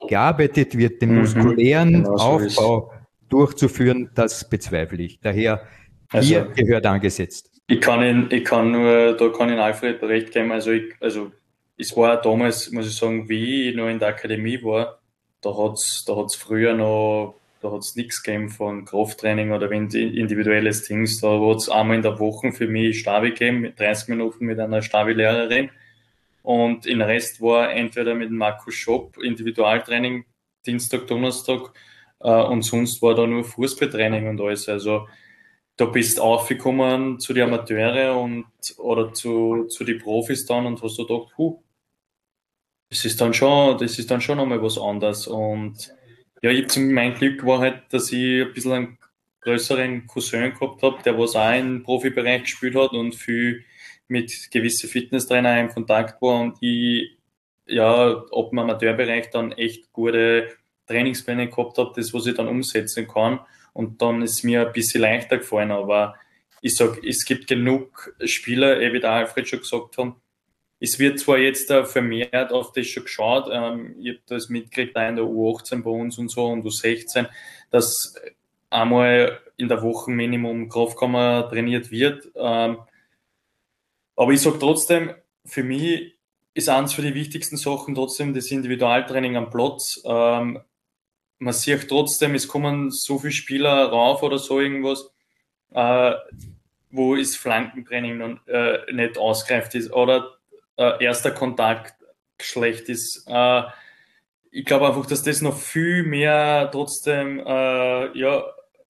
gearbeitet wird, den Mhm. muskulären Genau so ist. Aufbau durchzuführen, das bezweifle ich. Daher hier Also- gehört angesetzt. Ich kann ihn, ich kann nur, da kann ich Alfred recht geben. Also, ich, also, es war damals, muss ich sagen, wie ich noch in der Akademie war, da hat's, da hat's früher noch, da hat's nichts gegeben von Krafttraining oder wenn die individuelles Dings. Da hat's einmal in der Woche für mich Stabi gegeben, mit dreißig Minuten mit einer Stabi-Lehrerin. Und den Rest war entweder mit dem Markus Schopp, Individualtraining, Dienstag, Donnerstag, äh, und sonst war da nur Fußballtraining und alles. Also, da bist aufgekommen zu den Amateure und oder zu, zu den Profis dann und hast du gedacht, huh, das ist dann schon, das ist dann schon nochmal was anderes. Und ja, ich, zum- mein Glück war halt, dass ich ein bisschen einen größeren Cousin gehabt habe, der was auch im Profibereich gespielt hat und viel mit gewissen Fitnesstrainer im Kontakt war und ich ja ab dem Amateurbereich dann echt gute Trainingspläne gehabt habe, das was ich dann umsetzen kann. Und dann ist mir ein bisschen leichter gefallen, aber ich sag, es gibt genug Spieler, eh wie der Alfred schon gesagt hat, es wird zwar jetzt äh, vermehrt auf das schon geschaut, ähm, ich habe das mitgekriegt, auch in der U achtzehn bei uns und so und U sechzehn, dass einmal in der Woche Minimum Kraftkammer trainiert wird. Ähm, aber ich sage trotzdem, für mich ist eins für die wichtigsten Sachen trotzdem das Individualtraining am Platz. Ähm, man sieht trotzdem, es kommen so viele Spieler rauf oder so irgendwas, äh, wo das Flankentraining noch äh, nicht ausgereift ist oder äh, erster Kontakt schlecht ist. Äh, ich glaube einfach, dass das noch viel mehr trotzdem äh, ja,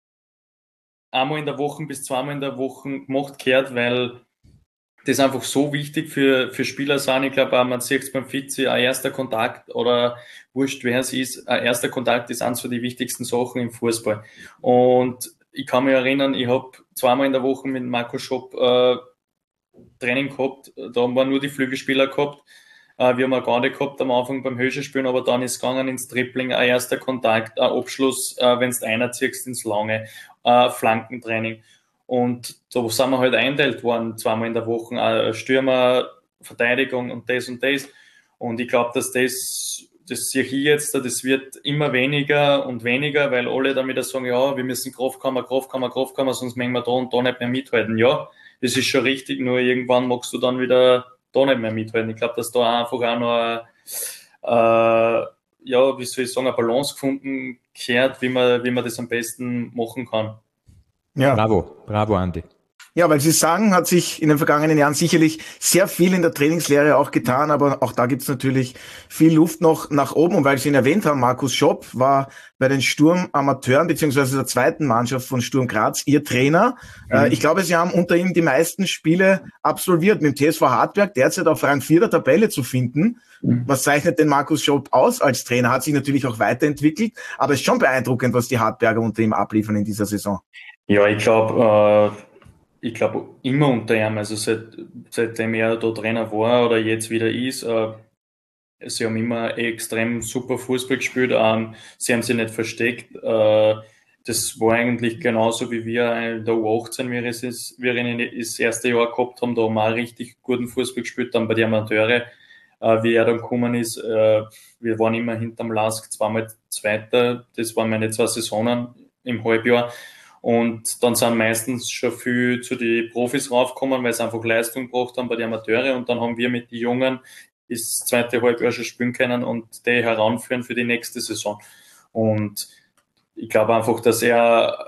einmal in der Woche bis zweimal in der Woche gemacht gehört, weil das einfach so wichtig für, für Spieler sind. Ich glaube auch, man sieht es beim Fizi, ein erster Kontakt oder wurscht, wer es ist, ein erster Kontakt ist eines von die wichtigsten Sachen im Fußball. Und ich kann mich erinnern, ich habe zweimal in der Woche mit Marco Schopp äh, Training gehabt, da haben wir nur die Flügelspieler gehabt. Äh, wir haben auch gar nicht gehabt am Anfang beim Höchstspielen, aber dann ist es gegangen ins Tripling, ein erster Kontakt, ein Abschluss, äh, wenn du einer ziehst ins Lange, äh, Flankentraining. Und da sind wir halt einteilt worden, zweimal in der Woche, äh, Stürmer, Verteidigung und das und das. Und ich glaube, dass das, das sehe ich jetzt, das wird immer weniger und weniger, weil alle dann wieder sagen, ja, wir müssen Kraftkammer, Kraftkammer, Kraftkammer, sonst mögen wir da und da nicht mehr mithalten. Ja, das ist schon richtig, nur irgendwann magst du dann wieder da nicht mehr mithalten. Ich glaube, dass da einfach auch noch äh, ja, wie soll ich sagen, eine Balance gefunden gehört, wie man, wie man das am besten machen kann. Ja. Bravo, bravo, Andi. Ja, weil Sie sagen, hat sich in den vergangenen Jahren sicherlich sehr viel in der Trainingslehre auch getan, aber auch da gibt's natürlich viel Luft noch nach oben. Und weil Sie ihn erwähnt haben, Markus Schopp war bei den Sturm-Amateuren beziehungsweise der zweiten Mannschaft von Sturm Graz Ihr Trainer. Mhm. Äh, ich glaube, Sie haben unter ihm die meisten Spiele absolviert, mit dem T S V Hartberg derzeit auf Rang vier der Tabelle zu finden. Mhm. Was zeichnet den Markus Schopp aus als Trainer? Hat sich natürlich auch weiterentwickelt, aber es ist schon beeindruckend, was die Hartberger unter ihm abliefern in dieser Saison. Ja, ich glaube, äh Ich glaube, immer unter ihm, also seit, seitdem er da Trainer war oder jetzt wieder ist, äh, sie haben immer extrem super Fußball gespielt, ähm, sie haben sich nicht versteckt. Äh, das war eigentlich genauso wie wir in der U achtzehn, wie wir es wir in das erste Jahr gehabt haben, da haben wir auch richtig guten Fußball gespielt, dann bei den Amateure, äh, wie er dann gekommen ist. Äh, wir waren immer hinterm Lask, zweimal Zweiter, das waren meine zwei Saisonen im Halbjahr. Und dann sind meistens schon viel zu den Profis raufgekommen, weil sie einfach Leistung gebracht haben bei den Amateure. Und dann haben wir mit den Jungen das zweite Halbjahr schon spielen können und die heranführen für die nächste Saison. Und ich glaube einfach, dass er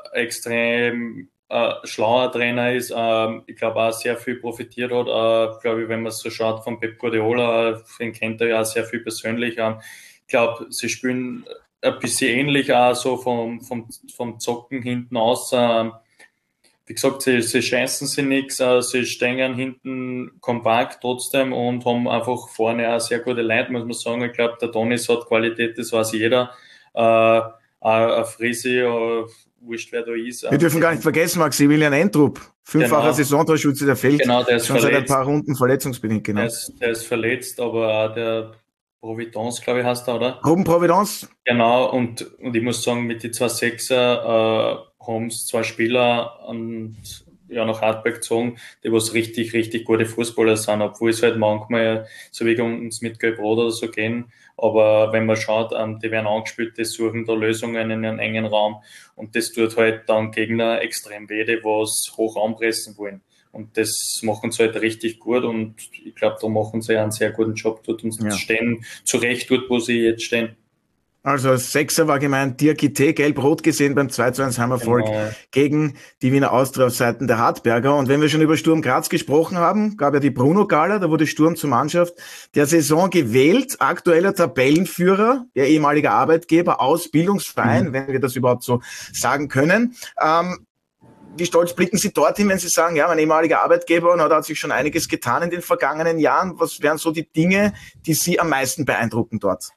extrem äh, schlauer Trainer ist. Äh, ich glaube auch sehr viel profitiert hat. Äh, glaube ich, wenn man es so schaut von Pep Guardiola, den kennt er ja sehr viel persönlich. Äh, ich glaube, sie spielen ein bisschen ähnlich auch so vom, vom, vom Zocken hinten aus. Äh, wie gesagt, sie, sie scheißen sich nichts, äh, sie stehen hinten kompakt trotzdem und haben einfach vorne auch sehr gute Leute, muss man sagen. Ich glaube, der Donis hat Qualität, das weiß jeder. Äh, ein Frisi, äh, wurscht wer da ist. Wir dürfen gar nicht vergessen, Maximilian Entrup, fünffacher genau. Saisontorschütze, der fällt genau, der ist schon verletzt. seit ein paar Runden verletzungsbedingt. Genau. Der ist, der ist verletzt, aber auch der Providence, glaube ich, heißt er, oder? Ruben Providence. Genau, und, und ich muss sagen, mit den zwei Sechser äh, haben es zwei Spieler und ja, nach Hartberg gezogen, die was richtig, richtig gute Fußballer sind, obwohl es halt manchmal so wie uns mit Gelb-Rot oder so gehen. Aber wenn man schaut, ähm, die werden angespielt, die suchen da Lösungen in einem engen Raum und das tut halt dann Gegner extrem weh, die was hoch anpressen wollen. Und das machen sie halt richtig gut und ich glaube, da machen sie einen sehr guten Job dort und ja. stehen zurecht dort, wo sie jetzt stehen. Also als Sechser war gemeint Diakite, gelb-rot gesehen beim zwei zu eins Heimerfolg genau. gegen die Wiener Austria auf Seiten der Hartberger. Und wenn wir schon über Sturm Graz gesprochen haben, gab ja die Bruno-Gala, da wurde Sturm zur Mannschaft der Saison gewählt, aktueller Tabellenführer, der ehemalige Arbeitgeber, Ausbildungsverein, mhm. wenn wir das überhaupt so sagen können. Ähm, wie stolz blicken Sie dorthin, wenn Sie sagen, ja, mein ehemaliger Arbeitgeber, und da hat sich schon einiges getan in den vergangenen Jahren. Was wären so die Dinge, die Sie am meisten beeindrucken dort?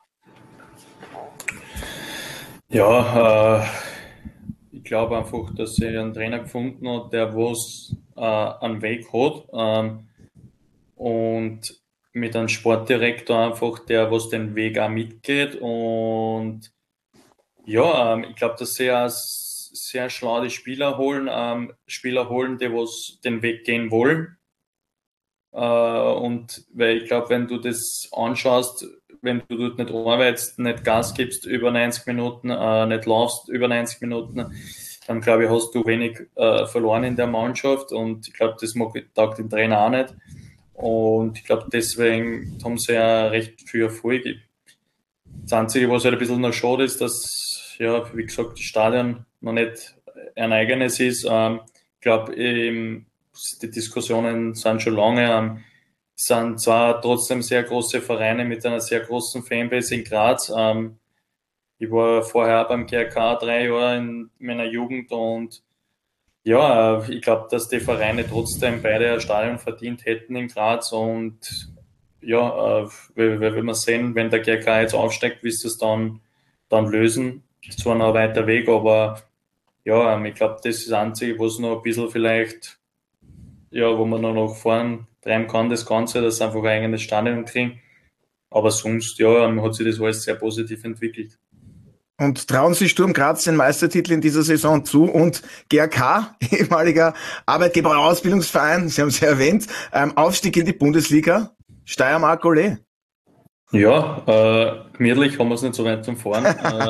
Ja, äh, ich glaube einfach, dass sie einen Trainer gefunden hat, der was äh, einen Weg hat ähm, und mit einem Sportdirektor einfach, der was den Weg auch mitgeht und ja, ähm, ich glaube, dass sie auch sehr schlau die Spieler holen, ähm, Spieler holen, die was den Weg gehen wollen äh, und weil ich glaube, wenn du das anschaust, wenn du dort nicht arbeitest, nicht Gas gibst über neunzig Minuten, äh, nicht laufst über neunzig Minuten, dann glaube ich, hast du wenig äh, verloren in der Mannschaft und ich glaube, das mag taugt den Trainer auch nicht und ich glaube, deswegen haben sie ja recht viel Erfolg. Das Einzige, was halt ein bisschen noch schade ist, dass, ja, wie gesagt, das Stadion noch nicht ein eigenes ist. Ähm, ich glaube, die Diskussionen sind schon lange. Ähm, sind zwar trotzdem sehr große Vereine mit einer sehr großen Fanbase in Graz. Ähm, ich war vorher beim G R K drei Jahre in meiner Jugend und ja, ich glaube, dass die Vereine trotzdem beide ein Stadion verdient hätten in Graz und ja, äh, wir werden sehen, wenn der G R K jetzt aufsteigt, wie sie das dann, dann lösen. Das ist zwar noch ein weiter Weg, aber ja, ähm, ich glaube, das ist das Einzige, was noch ein bisschen vielleicht, ja, wo man noch nach vorn treiben kann, das Ganze, dass sie einfach ein eigenes Stadion kriegen. Aber sonst, ja, hat sich das alles sehr positiv entwickelt. Und trauen Sie Sturm Graz den Meistertitel in dieser Saison zu? Und G R K, ehemaliger Arbeitgeber- und Ausbildungsverein, Sie haben es ja erwähnt, ähm, Aufstieg in die Bundesliga, Steiermark Ole. Ja, äh, gemütlich haben wir es nicht so weit zum Fahren.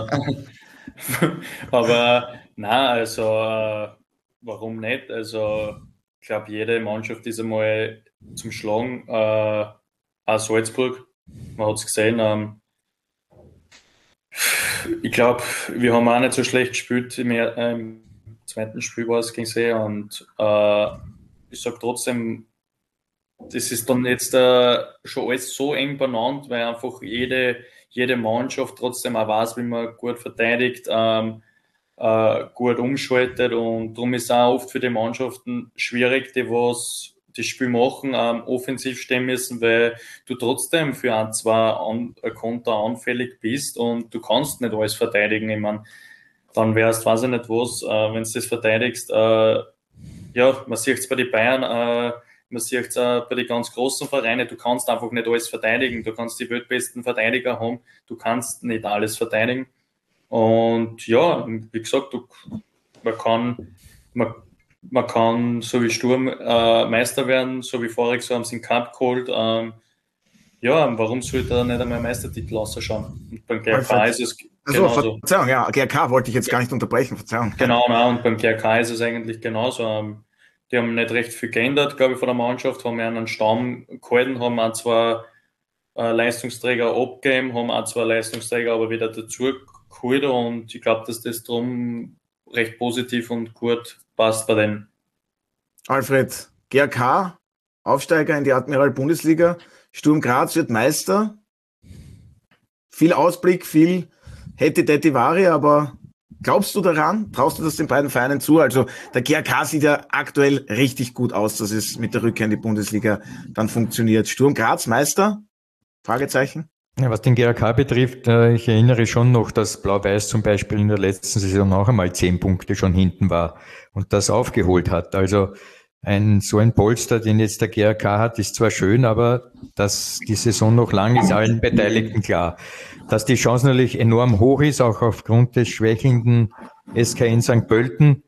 Aber nein, also äh, warum nicht? Also ich glaube, jede Mannschaft ist einmal zum Schlagen. Äh, auch Salzburg, man hat es gesehen. Ähm, ich glaube, wir haben auch nicht so schlecht gespielt. Im, äh, im zweiten Spiel war es gegen sie. Und äh, ich sage trotzdem, das ist dann jetzt äh, schon alles so eng benannt, weil einfach jede, jede Mannschaft trotzdem auch weiß, wie man gut verteidigt. Ähm, Uh, gut umschaltet und darum ist es auch oft für die Mannschaften schwierig, die was das Spiel machen, ähm, offensiv stehen müssen, weil du trotzdem für ein, zwei an, Konter anfällig bist und du kannst nicht alles verteidigen. Ich meine, dann wärst, weiß ich nicht was, äh, wenn du das verteidigst. Äh, ja, man sieht es bei den Bayern, äh, man sieht es äh, bei den ganz großen Vereinen, du kannst einfach nicht alles verteidigen. Du kannst die weltbesten Verteidiger haben, du kannst nicht alles verteidigen. Und ja, wie gesagt, du, man kann, man, man kann so wie Sturm äh, Meister werden, so wie voriges Jahr haben sie den Cup geholt. Ähm, ja, warum sollte er nicht einmal einen Meistertitel ausschauen? Und beim G R K ist es also, genauso. Verzeihung, ja, G R K wollte ich jetzt gar nicht unterbrechen, Verzeihung. Genau, nein, und beim G R K ist es eigentlich genauso. Ähm, die haben nicht recht viel geändert, glaube ich, von der Mannschaft, haben einen Stamm gehalten, haben auch zwar äh, Leistungsträger abgegeben, haben auch zwar Leistungsträger aber wieder dazu geholt und ich glaube, dass das drum recht positiv und gut passt bei denen. Alfred, G R K, Aufsteiger in die Admiral-Bundesliga, Sturm Graz wird Meister. Viel Ausblick, viel Hätti-Detti-Vari, aber glaubst du daran? Traust du das den beiden Vereinen zu? Also der G R K sieht ja aktuell richtig gut aus, dass es mit der Rückkehr in die Bundesliga dann funktioniert. Sturm Graz Meister? Fragezeichen. Ja, was den G R K betrifft, äh, ich erinnere schon noch, dass Blau-Weiß zum Beispiel in der letzten Saison auch einmal zehn Punkte schon hinten war und das aufgeholt hat. Also ein so ein Polster, den jetzt der G R K hat, ist zwar schön, aber dass die Saison noch lang ist, allen Beteiligten klar. Dass die Chance natürlich enorm hoch ist, auch aufgrund des schwächelnden S K N Sankt Pölten,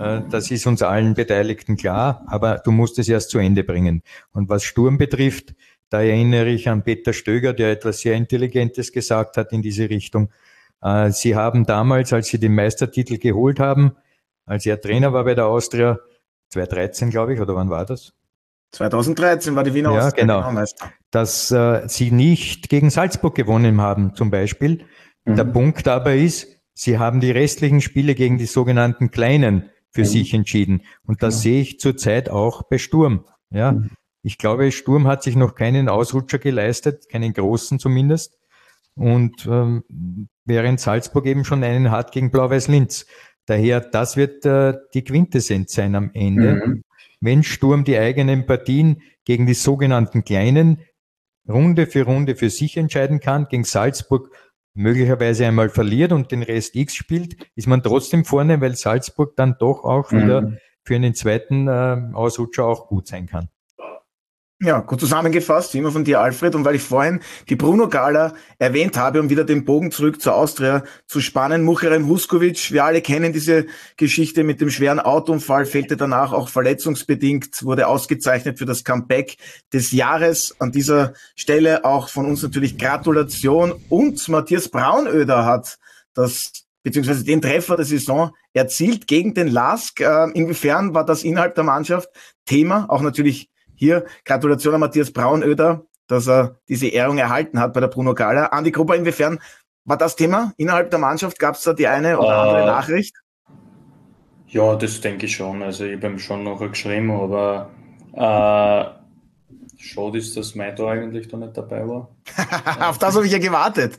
Das ist uns allen Beteiligten klar, aber du musst es erst zu Ende bringen. Und was Sturm betrifft, da erinnere ich an Peter Stöger, der etwas sehr Intelligentes gesagt hat in diese Richtung. Sie haben damals, als sie den Meistertitel geholt haben, als er Trainer war bei der Austria, zweitausenddreizehn, glaube ich, oder wann war das? zweitausenddreizehn war die Wiener ja, Austria genau. Meister. Dass äh, sie nicht gegen Salzburg gewonnen haben, zum Beispiel. Mhm. Der Punkt aber ist, sie haben die restlichen Spiele gegen die sogenannten Kleinen für mhm. sich entschieden. Und das ja. sehe ich zurzeit auch bei Sturm. Ja, mhm. Ich glaube, Sturm hat sich noch keinen Ausrutscher geleistet, keinen großen zumindest. Und ähm, während Salzburg eben schon einen hat gegen Blau-Weiß-Linz. Daher, das wird äh, die Quintessenz sein am Ende. Mhm. Wenn Sturm die eigenen Partien gegen die sogenannten Kleinen Runde für Runde für sich entscheiden kann, gegen Salzburg möglicherweise einmal verliert und den Rest X spielt, ist man trotzdem vorne, weil Salzburg dann doch auch wieder mhm. für einen zweiten äh, Ausrutscher auch gut sein kann. Ja, gut zusammengefasst, wie immer von dir, Alfred. Und weil ich vorhin die Bruno-Gala erwähnt habe, um wieder den Bogen zurück zur Austria zu spannen, Muharrem Huskovic, wir alle kennen diese Geschichte mit dem schweren Autounfall, fehlte danach auch verletzungsbedingt, wurde ausgezeichnet für das Comeback des Jahres. An dieser Stelle auch von uns natürlich Gratulation. Und Matthias Braunöder hat das beziehungsweise den Treffer der Saison erzielt gegen den Lask. Inwiefern war das innerhalb der Mannschaft Thema? Auch natürlich hier Gratulation an Matthias Braunöder, dass er diese Ehrung erhalten hat bei der Bruno-Gala. Andi Gruber, inwiefern war das Thema innerhalb der Mannschaft? Gab es da die eine oder uh, andere Nachricht? Ja, das denke ich schon. Also ich habe ihm schon noch geschrieben, aber äh, schade ist, dass mein da eigentlich da nicht dabei war. Auf das habe ich ja gewartet.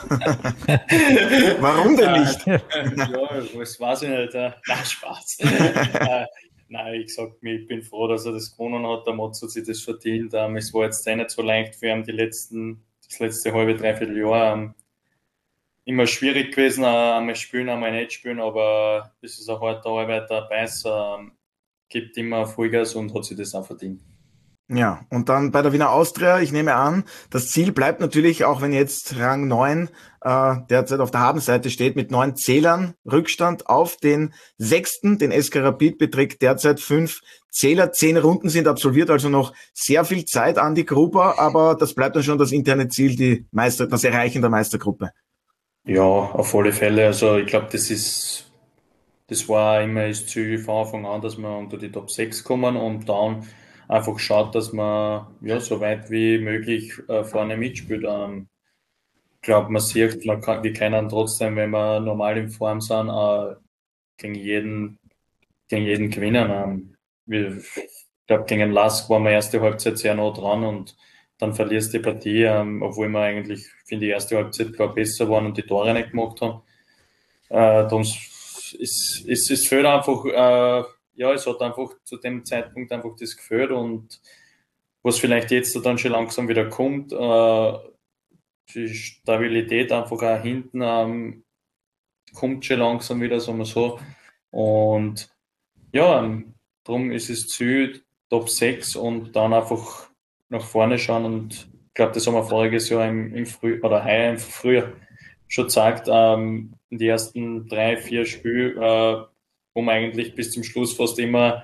Warum denn nicht? ja, das weiß ich nicht. Nein, Spaß. Nein, ich sag mir, ich bin froh, dass er das gewonnen hat. Der Motz hat sich das verdient. Ähm, es war jetzt nicht so leicht für ihn die letzten, das letzte halbe, dreiviertel Jahr. Ähm, immer schwierig gewesen, äh, einmal spielen, einmal nicht spielen, aber das ist ein harter Arbeiter, Beißer, ähm, gibt immer Vollgas und hat sich das auch verdient. Ja, und dann bei der Wiener Austria, ich nehme an, das Ziel bleibt natürlich, auch wenn jetzt Rang neun äh, derzeit auf der Habenseite steht, mit neun Zählern Rückstand auf den sechsten, den S K Rapid beträgt derzeit fünf Zähler, zehn Runden sind absolviert, also noch sehr viel Zeit, Andi Gruber, aber das bleibt dann schon das interne Ziel, die Meister, das Erreichen der Meistergruppe. Ja, auf alle Fälle, also ich glaube, das ist, das war immer das Ziel von Anfang an, dass wir unter die Top sechs kommen und dann einfach schaut, dass man ja so weit wie möglich äh, vorne mitspielt. Ähm, ich glaube, man sieht, man kann, wir können trotzdem, wenn wir normal in Form sind, äh, gegen jeden, gegen jeden gewinnen. Ähm, wir, ich glaube, gegen den Lask waren wir erste Halbzeit sehr nah dran und dann verlierst du die Partie, ähm, obwohl wir eigentlich, finde ich, erste Halbzeit klar besser waren und die Tore nicht gemacht haben. Äh, darum ist es ist fehlt einfach äh, ja, es hat einfach zu dem Zeitpunkt einfach das gefällt und was vielleicht jetzt dann schon langsam wieder kommt, äh, die Stabilität einfach auch hinten ähm, kommt schon langsam wieder, sagen wir so. Und ja, ähm, darum ist es Ziel Top sechs und dann einfach nach vorne schauen und ich glaube, das haben wir voriges Jahr im, im Früh oder heuer im Frühjahr schon gesagt, ähm, in die ersten drei, vier Spiele, äh, wo wir eigentlich bis zum Schluss fast immer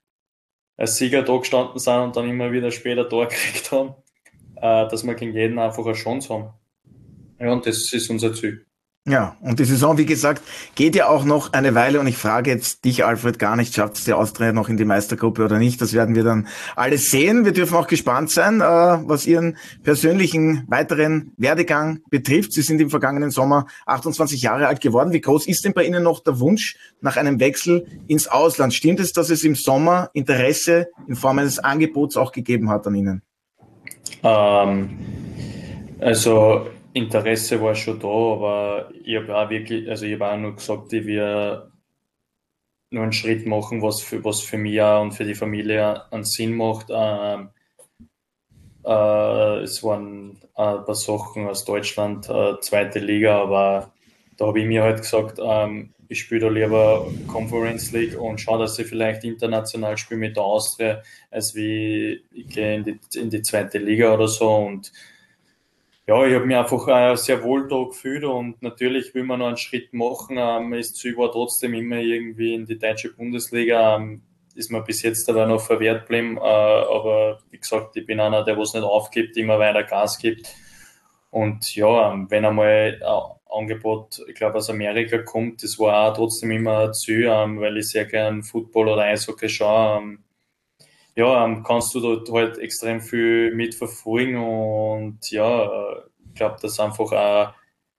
als Sieger da gestanden sind und dann immer wieder später da gekriegt haben, äh, dass wir gegen jeden einfach eine Chance haben. Ja, und das ist unser Ziel. Ja, und die Saison, wie gesagt, geht ja auch noch eine Weile und ich frage jetzt dich, Alfred, gar nicht, schafft es die Austria noch in die Meistergruppe oder nicht? Das werden wir dann alles sehen. Wir dürfen auch gespannt sein, äh, was Ihren persönlichen weiteren Werdegang betrifft. Sie sind im vergangenen Sommer achtundzwanzig Jahre alt geworden. Wie groß ist denn bei Ihnen noch der Wunsch nach einem Wechsel ins Ausland? Stimmt es, dass es im Sommer Interesse in Form eines Angebots auch gegeben hat an Ihnen? Ähm, also Interesse war schon da, aber ich habe auch wirklich, also ich habe auch nur gesagt, ich will nur einen Schritt machen, was für, was für mich und für die Familie einen Sinn macht. Ähm, äh, es waren ein paar Sachen aus Deutschland, äh, zweite Liga, aber da habe ich mir halt gesagt, ähm, ich spiele da lieber Conference League und schaue, dass ich vielleicht international spiele mit der Austria, als wie ich gehe in die, in die zweite Liga oder so und Ja, ich habe mich einfach äh, sehr wohl da gefühlt und natürlich will man noch einen Schritt machen. Ähm, das Ziel war trotzdem immer irgendwie in die deutsche Bundesliga. Ähm, ist mir bis jetzt aber noch verwehrt geblieben. Äh, aber wie gesagt, ich bin einer, der was nicht aufgibt, immer weiter Gas gibt. Und ja, ähm, wenn einmal ein Angebot, ich glaube, aus Amerika kommt, das war auch trotzdem immer ein Ziel, ähm, weil ich sehr gern Football oder Eishockey schaue. Ähm, ja, ähm, kannst du dort halt extrem viel mitverfolgen und ja, äh, ich glaube, dass einfach auch,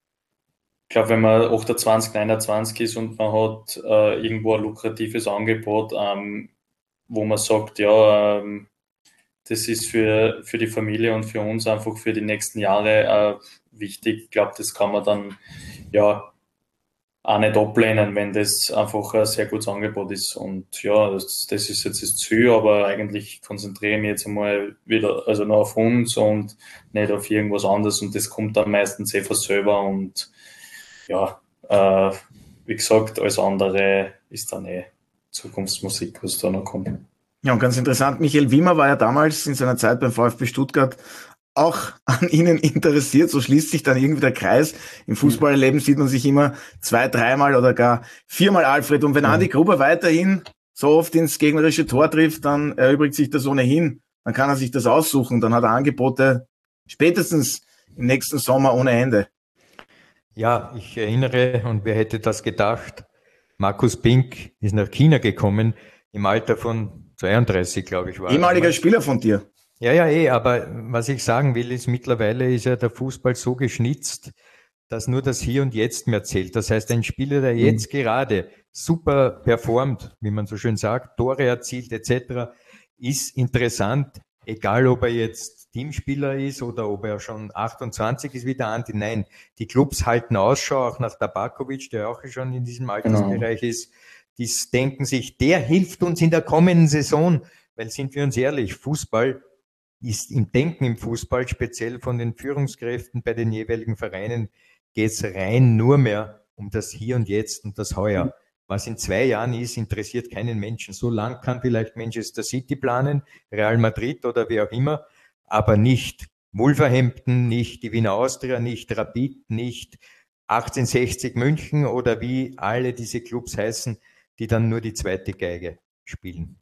ich glaube, wenn man achtundzwanzig, neunundzwanzig ist und man hat äh, irgendwo ein lukratives Angebot, ähm, wo man sagt, ja, ähm, das ist für, für die Familie und für uns einfach für die nächsten Jahre äh, wichtig. Ich glaube, das kann man dann ja auch nicht ablehnen, wenn das einfach ein sehr gutes Angebot ist. Und ja, das, das ist jetzt das Ziel, aber eigentlich konzentriere ich mich jetzt einmal wieder, also nur auf uns und nicht auf irgendwas anderes und das kommt dann meistens eh von selber und ja, äh, wie gesagt, alles andere ist dann eh Zukunftsmusik, was da noch kommt. Ja, und ganz interessant, Michael Wimmer war ja damals in seiner Zeit beim VfB Stuttgart auch an Ihnen interessiert. So schließt sich dann irgendwie der Kreis. Im Fußballerleben sieht man sich immer zwei, dreimal oder gar viermal, Alfred. Und wenn Andi Gruber weiterhin so oft ins gegnerische Tor trifft, dann erübrigt sich das ohnehin. Dann kann er sich das aussuchen. Dann hat er Angebote spätestens im nächsten Sommer ohne Ende. Ja, ich erinnere, und wer hätte das gedacht, Markus Pink ist nach China gekommen, im Alter von zweiunddreißig, glaube ich, war er. Ehemaliger Spieler von dir. Ja, ja, eh, aber was ich sagen will, ist, mittlerweile ist ja der Fußball so geschnitzt, dass nur das Hier und Jetzt mehr zählt. Das heißt, ein Spieler, der jetzt gerade super performt, wie man so schön sagt, Tore erzielt et cetera, ist interessant, egal ob er jetzt Teamspieler ist oder ob er schon achtundzwanzig ist wie der Andi. Nein, die Clubs halten Ausschau, auch nach Tabakovic, der auch schon in diesem Altersbereich genau. ist. Die denken sich, der hilft uns in der kommenden Saison, weil sind wir uns ehrlich, Fußball ist im Denken im Fußball, speziell von den Führungskräften bei den jeweiligen Vereinen, geht es rein nur mehr um das Hier und Jetzt und das Heuer. Was in zwei Jahren ist, interessiert keinen Menschen. So lang kann vielleicht Manchester City planen, Real Madrid oder wer auch immer, aber nicht Wolverhampton, nicht die Wiener Austria, nicht Rapid, nicht achtzehnhundertsechzig München oder wie alle diese Clubs heißen, die dann nur die zweite Geige spielen.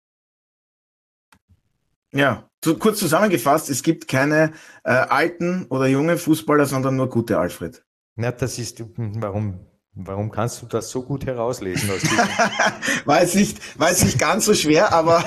Ja, zu, kurz zusammengefasst, es gibt keine äh, alten oder junge Fußballer, sondern nur gute, Alfred. Na, das ist, warum, warum kannst du das so gut herauslesen aus diesem? war jetzt nicht, war jetzt nicht ganz so schwer, aber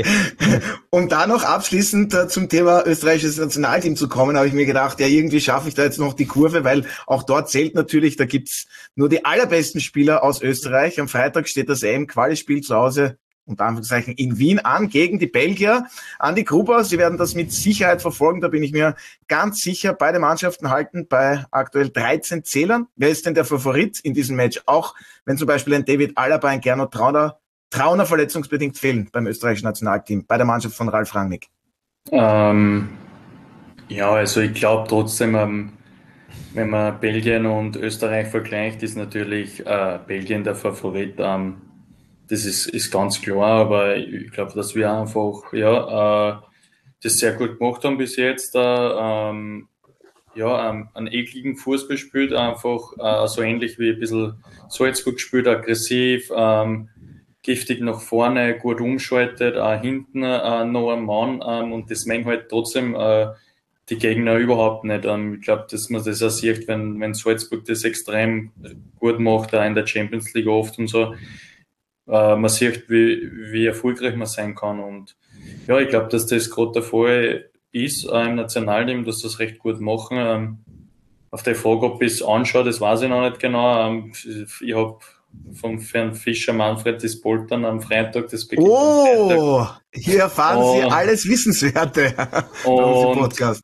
um da noch abschließend äh, zum Thema österreichisches Nationalteam zu kommen, habe ich mir gedacht, ja, irgendwie schaffe ich da jetzt noch die Kurve, weil auch dort zählt natürlich, da gibt's nur die allerbesten Spieler aus Österreich. Am Freitag steht das E M-Quali-Spiel zu Hause unter Anführungszeichen in Wien an gegen die Belgier. Andi Gruber, Sie werden das mit Sicherheit verfolgen, da bin ich mir ganz sicher. Beide Mannschaften halten bei aktuell dreizehn Zählern. Wer ist denn der Favorit in diesem Match? Auch wenn zum Beispiel ein David Alaba, ein Gernot Trauner, Trauner verletzungsbedingt fehlen beim österreichischen Nationalteam, bei der Mannschaft von Ralf Rangnick. Ähm, ja, also ich glaube trotzdem, ähm, wenn man Belgien und Österreich vergleicht, ist natürlich äh, Belgien der Favorit. Ähm, Das ist, ist ganz klar, aber ich glaube, dass wir einfach ja, äh, das sehr gut gemacht haben bis jetzt. Äh, ähm, ja, ähm, einen ekligen Fußball spielt, einfach äh, so ähnlich wie ein bisschen Salzburg spielt, aggressiv, ähm, giftig nach vorne, gut umschaltet, auch hinten äh, noch ein Mann ähm, und das mengen halt trotzdem äh, die Gegner überhaupt nicht. Ähm, ich glaube, dass man das auch sieht, wenn, wenn Salzburg das extrem gut macht, auch in der Champions League oft und so. Uh, man sieht, wie, wie erfolgreich man sein kann. Und ja, ich glaube, dass das gerade der Fall ist äh, im Nationalteam, dass das recht gut machen. Ähm, auf die Frage, ob ich es anschaue, das weiß ich noch nicht genau. Ähm, ich habe vom Herrn Fischer Manfred das Poltern am Freitag, das beginnt Oh, hier erfahren und, Sie alles Wissenswerte bei unserem Podcast.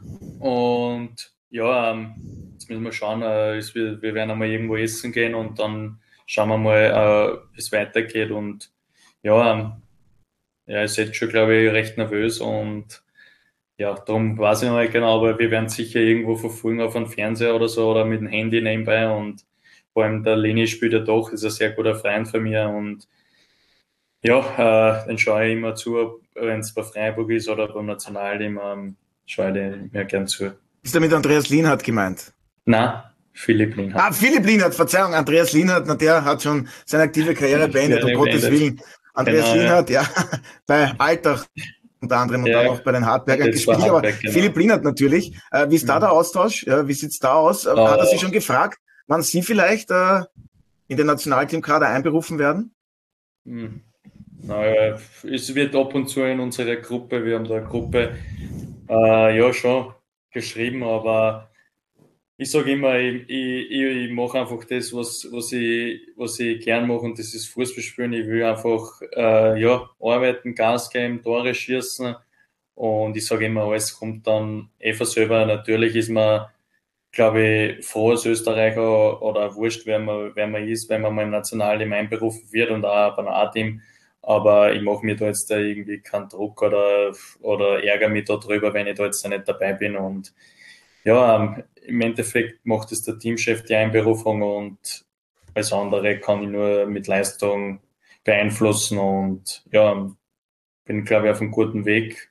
Und ja, ähm, jetzt müssen wir schauen, äh, wir, wir werden einmal irgendwo essen gehen und dann schauen wir mal, äh, wie es weitergeht. Und ja, ähm, ja, ich bin jetzt schon, glaube ich, recht nervös und ja, darum weiß ich noch nicht genau, aber wir werden sicher irgendwo verfolgen auf einem Fernseher oder so oder mit dem Handy nebenbei und vor allem der Leni spielt ja doch, ist ein sehr guter Freund von mir und ja, äh, dann schaue ich immer zu, wenn es bei Freiburg ist oder beim Nationalteam, ähm, schaue ich mir gern zu. Ist damit Andreas Lienhardt gemeint? Nein, Philipp Lienhardt. Ah, Philipp Lienhardt, Verzeihung, Andreas Lienhardt, na, der hat schon seine aktive Karriere beendet, um Gottes Willen. Andreas genau, Lienhardt, ja, ja bei Altach unter anderem und ja, dann auch bei den Hartbergern gespielt, aber genau. Philipp Lienhardt natürlich. Äh, wie ist da der Austausch? Ja, wie sieht's da aus? Äh, oh. Hat er sich schon gefragt, wann Sie vielleicht äh, in den Nationalteamkader einberufen werden? Hm. Naja, es wird ab und zu in unserer Gruppe, wir haben da eine Gruppe, äh, ja schon geschrieben, aber ich sage immer, ich, ich, ich mache einfach das, was, was, ich, was ich gern mache, und das ist Fußball spielen. Ich will einfach äh, ja, arbeiten, Gas geben, Tore schießen, und ich sage immer, alles kommt dann eh von selber. Natürlich ist man, glaube ich, froh als Österreicher oder wurscht, wer man, wer man ist, wenn man mal im Nationalteam einberufen wird und auch beim A-Team. Aber ich mache mir da jetzt da irgendwie keinen Druck oder, oder ärgere mich darüber, wenn ich da jetzt nicht dabei bin. Und ja, im Endeffekt macht es der Teamchef die Einberufung, und alles andere kann ich nur mit Leistung beeinflussen, und ja, bin, glaube ich, auf einem guten Weg,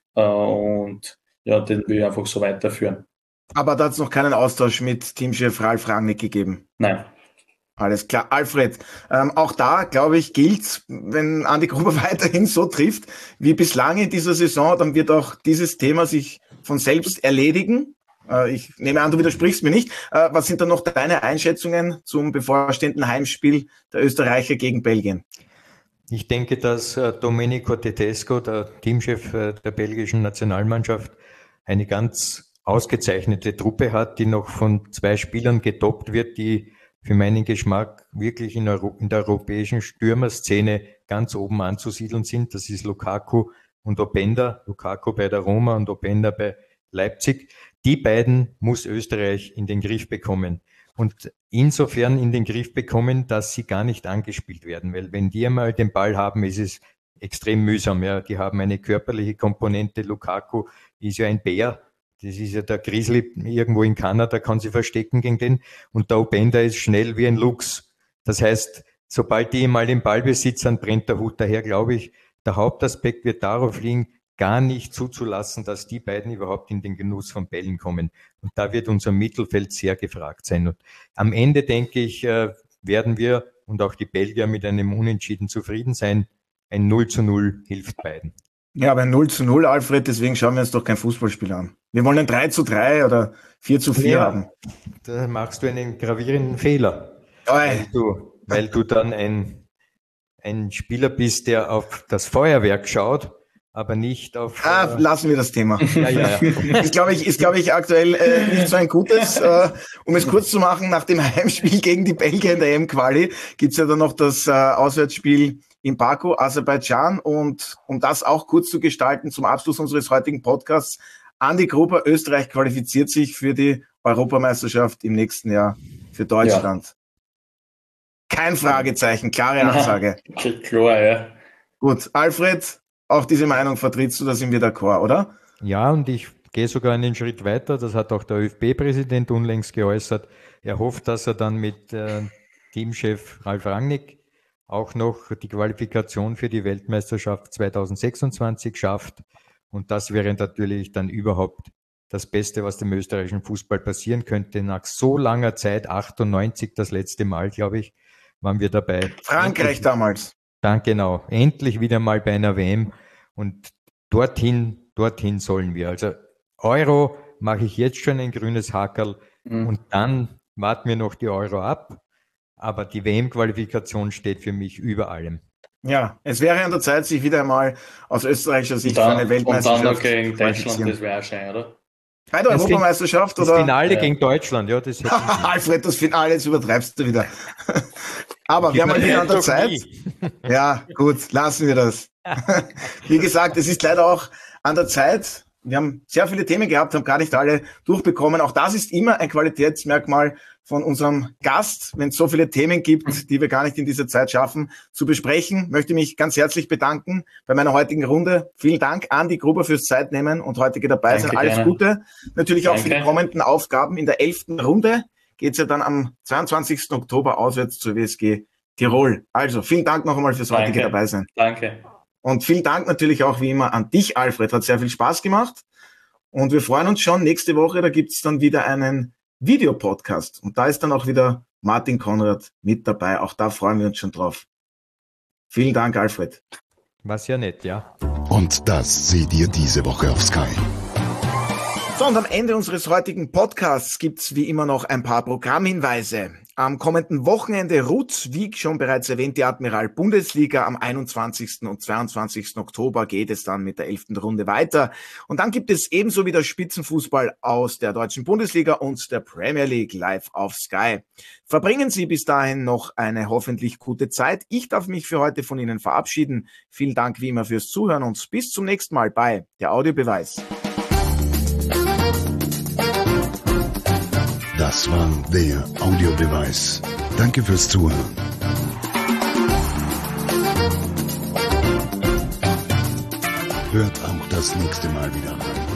und ja, den will ich einfach so weiterführen. Aber da hat es noch keinen Austausch mit Teamchef Ralf Rangnick gegeben? Nein. Alles klar. Alfred, ähm, auch da, glaube ich, gilt, wenn Andi Gruber weiterhin so trifft wie bislang in dieser Saison, dann wird auch dieses Thema sich von selbst erledigen. Äh, ich nehme an, du widersprichst mir nicht. Äh, was sind dann noch deine Einschätzungen zum bevorstehenden Heimspiel der Österreicher gegen Belgien? Ich denke, dass äh, Domenico Tedesco, der Teamchef äh, der belgischen Nationalmannschaft, eine ganz ausgezeichnete Truppe hat, die noch von zwei Spielern getoppt wird, die für meinen Geschmack wirklich in, Euro- in der europäischen Stürmerszene ganz oben anzusiedeln sind. Das ist Lukaku und Openda. Lukaku bei der Roma und Openda bei Leipzig. Die beiden muss Österreich in den Griff bekommen. Und insofern in den Griff bekommen, dass sie gar nicht angespielt werden. Weil wenn die einmal den Ball haben, ist es extrem mühsam. Ja, die haben eine körperliche Komponente. Lukaku ist ja ein Bär. Das ist ja der Grizzly irgendwo in Kanada, kann sie verstecken gegen den. Und der Openda ist schnell wie ein Luchs. Das heißt, sobald die mal im Ballbesitz sind, brennt der Hut. Daher glaube ich, der Hauptaspekt wird darauf liegen, gar nicht zuzulassen, dass die beiden überhaupt in den Genuss von Bällen kommen. Und da wird unser Mittelfeld sehr gefragt sein. Und am Ende, denke ich, werden wir und auch die Belgier mit einem Unentschieden zufrieden sein. Ein null zu null hilft beiden. Ja, aber ein null zu null, Alfred, deswegen schauen wir uns doch kein Fußballspiel an. Wir wollen ein drei zu drei oder vier zu vier ja, haben. Da machst du einen gravierenden Fehler. Weil du, weil du dann ein, ein Spieler bist, der auf das Feuerwerk schaut, aber nicht auf... Ah, äh, lassen wir das Thema. Ja, ja, ja. Ist, glaube ich, ist, glaube ich, aktuell äh, nicht so ein gutes. Äh, um es kurz zu machen, nach dem Heimspiel gegen die Belgier in der E M-Quali gibt's ja dann noch das äh, Auswärtsspiel in Baku, Aserbaidschan. Und um das auch kurz zu gestalten, zum Abschluss unseres heutigen Podcasts, Andi Gruber, Österreich qualifiziert sich für die Europameisterschaft im nächsten Jahr für Deutschland. Ja. Kein Fragezeichen, klare Ansage. Okay, klar, ja. Gut, Alfred, auch diese Meinung vertrittst du, da sind wir d'accord, oder? Ja, und ich gehe sogar einen Schritt weiter. Das hat auch der ÖFB-Präsident unlängst geäußert. Er hofft, dass er dann mit äh, Teamchef Ralf Rangnick auch noch die Qualifikation für die Weltmeisterschaft zwanzig sechsundzwanzig schafft. Und das wäre natürlich dann überhaupt das Beste, was dem österreichischen Fußball passieren könnte. Nach so langer Zeit, achtundneunzig das letzte Mal, glaube ich, waren wir dabei. Frankreich endlich, damals. Dann genau, endlich wieder mal bei einer W M. Und dorthin, dorthin sollen wir. Also Euro mache ich jetzt schon ein grünes Hackerl mhm. und dann warten wir noch die Euro ab. Aber die W M-Qualifikation steht für mich über allem. Ja, es wäre an der Zeit, sich wieder einmal aus österreichischer Sicht dann, für eine Weltmeisterschaft und dann noch gegen Deutschland, das wäre auch schön, oder? Bei der Europameisterschaft, das oder? Das Finale ja. gegen Deutschland, ja. Das Alfred, das Finale, jetzt übertreibst du wieder. Aber wir haben mal wieder an der Zeit. Ja, gut, lassen wir das. Wie gesagt, es ist leider auch an der Zeit. Wir haben sehr viele Themen gehabt, haben gar nicht alle durchbekommen. Auch das ist immer ein Qualitätsmerkmal von unserem Gast, wenn es so viele Themen gibt, die wir gar nicht in dieser Zeit schaffen, zu besprechen. Möchte mich ganz herzlich bedanken bei meiner heutigen Runde. Vielen Dank, Andi Gruber, fürs Zeitnehmen und heutige dabei sein. Alles gerne. Gute. Natürlich auch Danke. Für die kommenden Aufgaben. In der elften Runde geht's ja dann am zweiundzwanzigsten Oktober auswärts zur W S G Tirol. Also vielen Dank noch einmal fürs heutige Danke. dabei sein. Danke. Und vielen Dank natürlich auch wie immer an dich, Alfred. Hat sehr viel Spaß gemacht. Und wir freuen uns schon, nächste Woche, da gibt es dann wieder einen Videopodcast. Und da ist dann auch wieder Martin Konrad mit dabei. Auch da freuen wir uns schon drauf. Vielen Dank, Alfred. War sehr nett, ja. Und das seht ihr diese Woche auf Sky. So, und am Ende unseres heutigen Podcasts gibt's wie immer noch ein paar Programmhinweise. Am kommenden Wochenende ruht, wie schon bereits erwähnt, die Admiral Bundesliga. Am einundzwanzigsten und zweiundzwanzigsten Oktober geht es dann mit der elften Runde weiter. Und dann gibt es ebenso wieder Spitzenfußball aus der deutschen Bundesliga und der Premier League live auf Sky. Verbringen Sie bis dahin noch eine hoffentlich gute Zeit. Ich darf mich für heute von Ihnen verabschieden. Vielen Dank wie immer fürs Zuhören und bis zum nächsten Mal bei der Audiobeweis. Das war der Audiobeweis. Danke fürs Zuhören. Hört auch das nächste Mal wieder rein.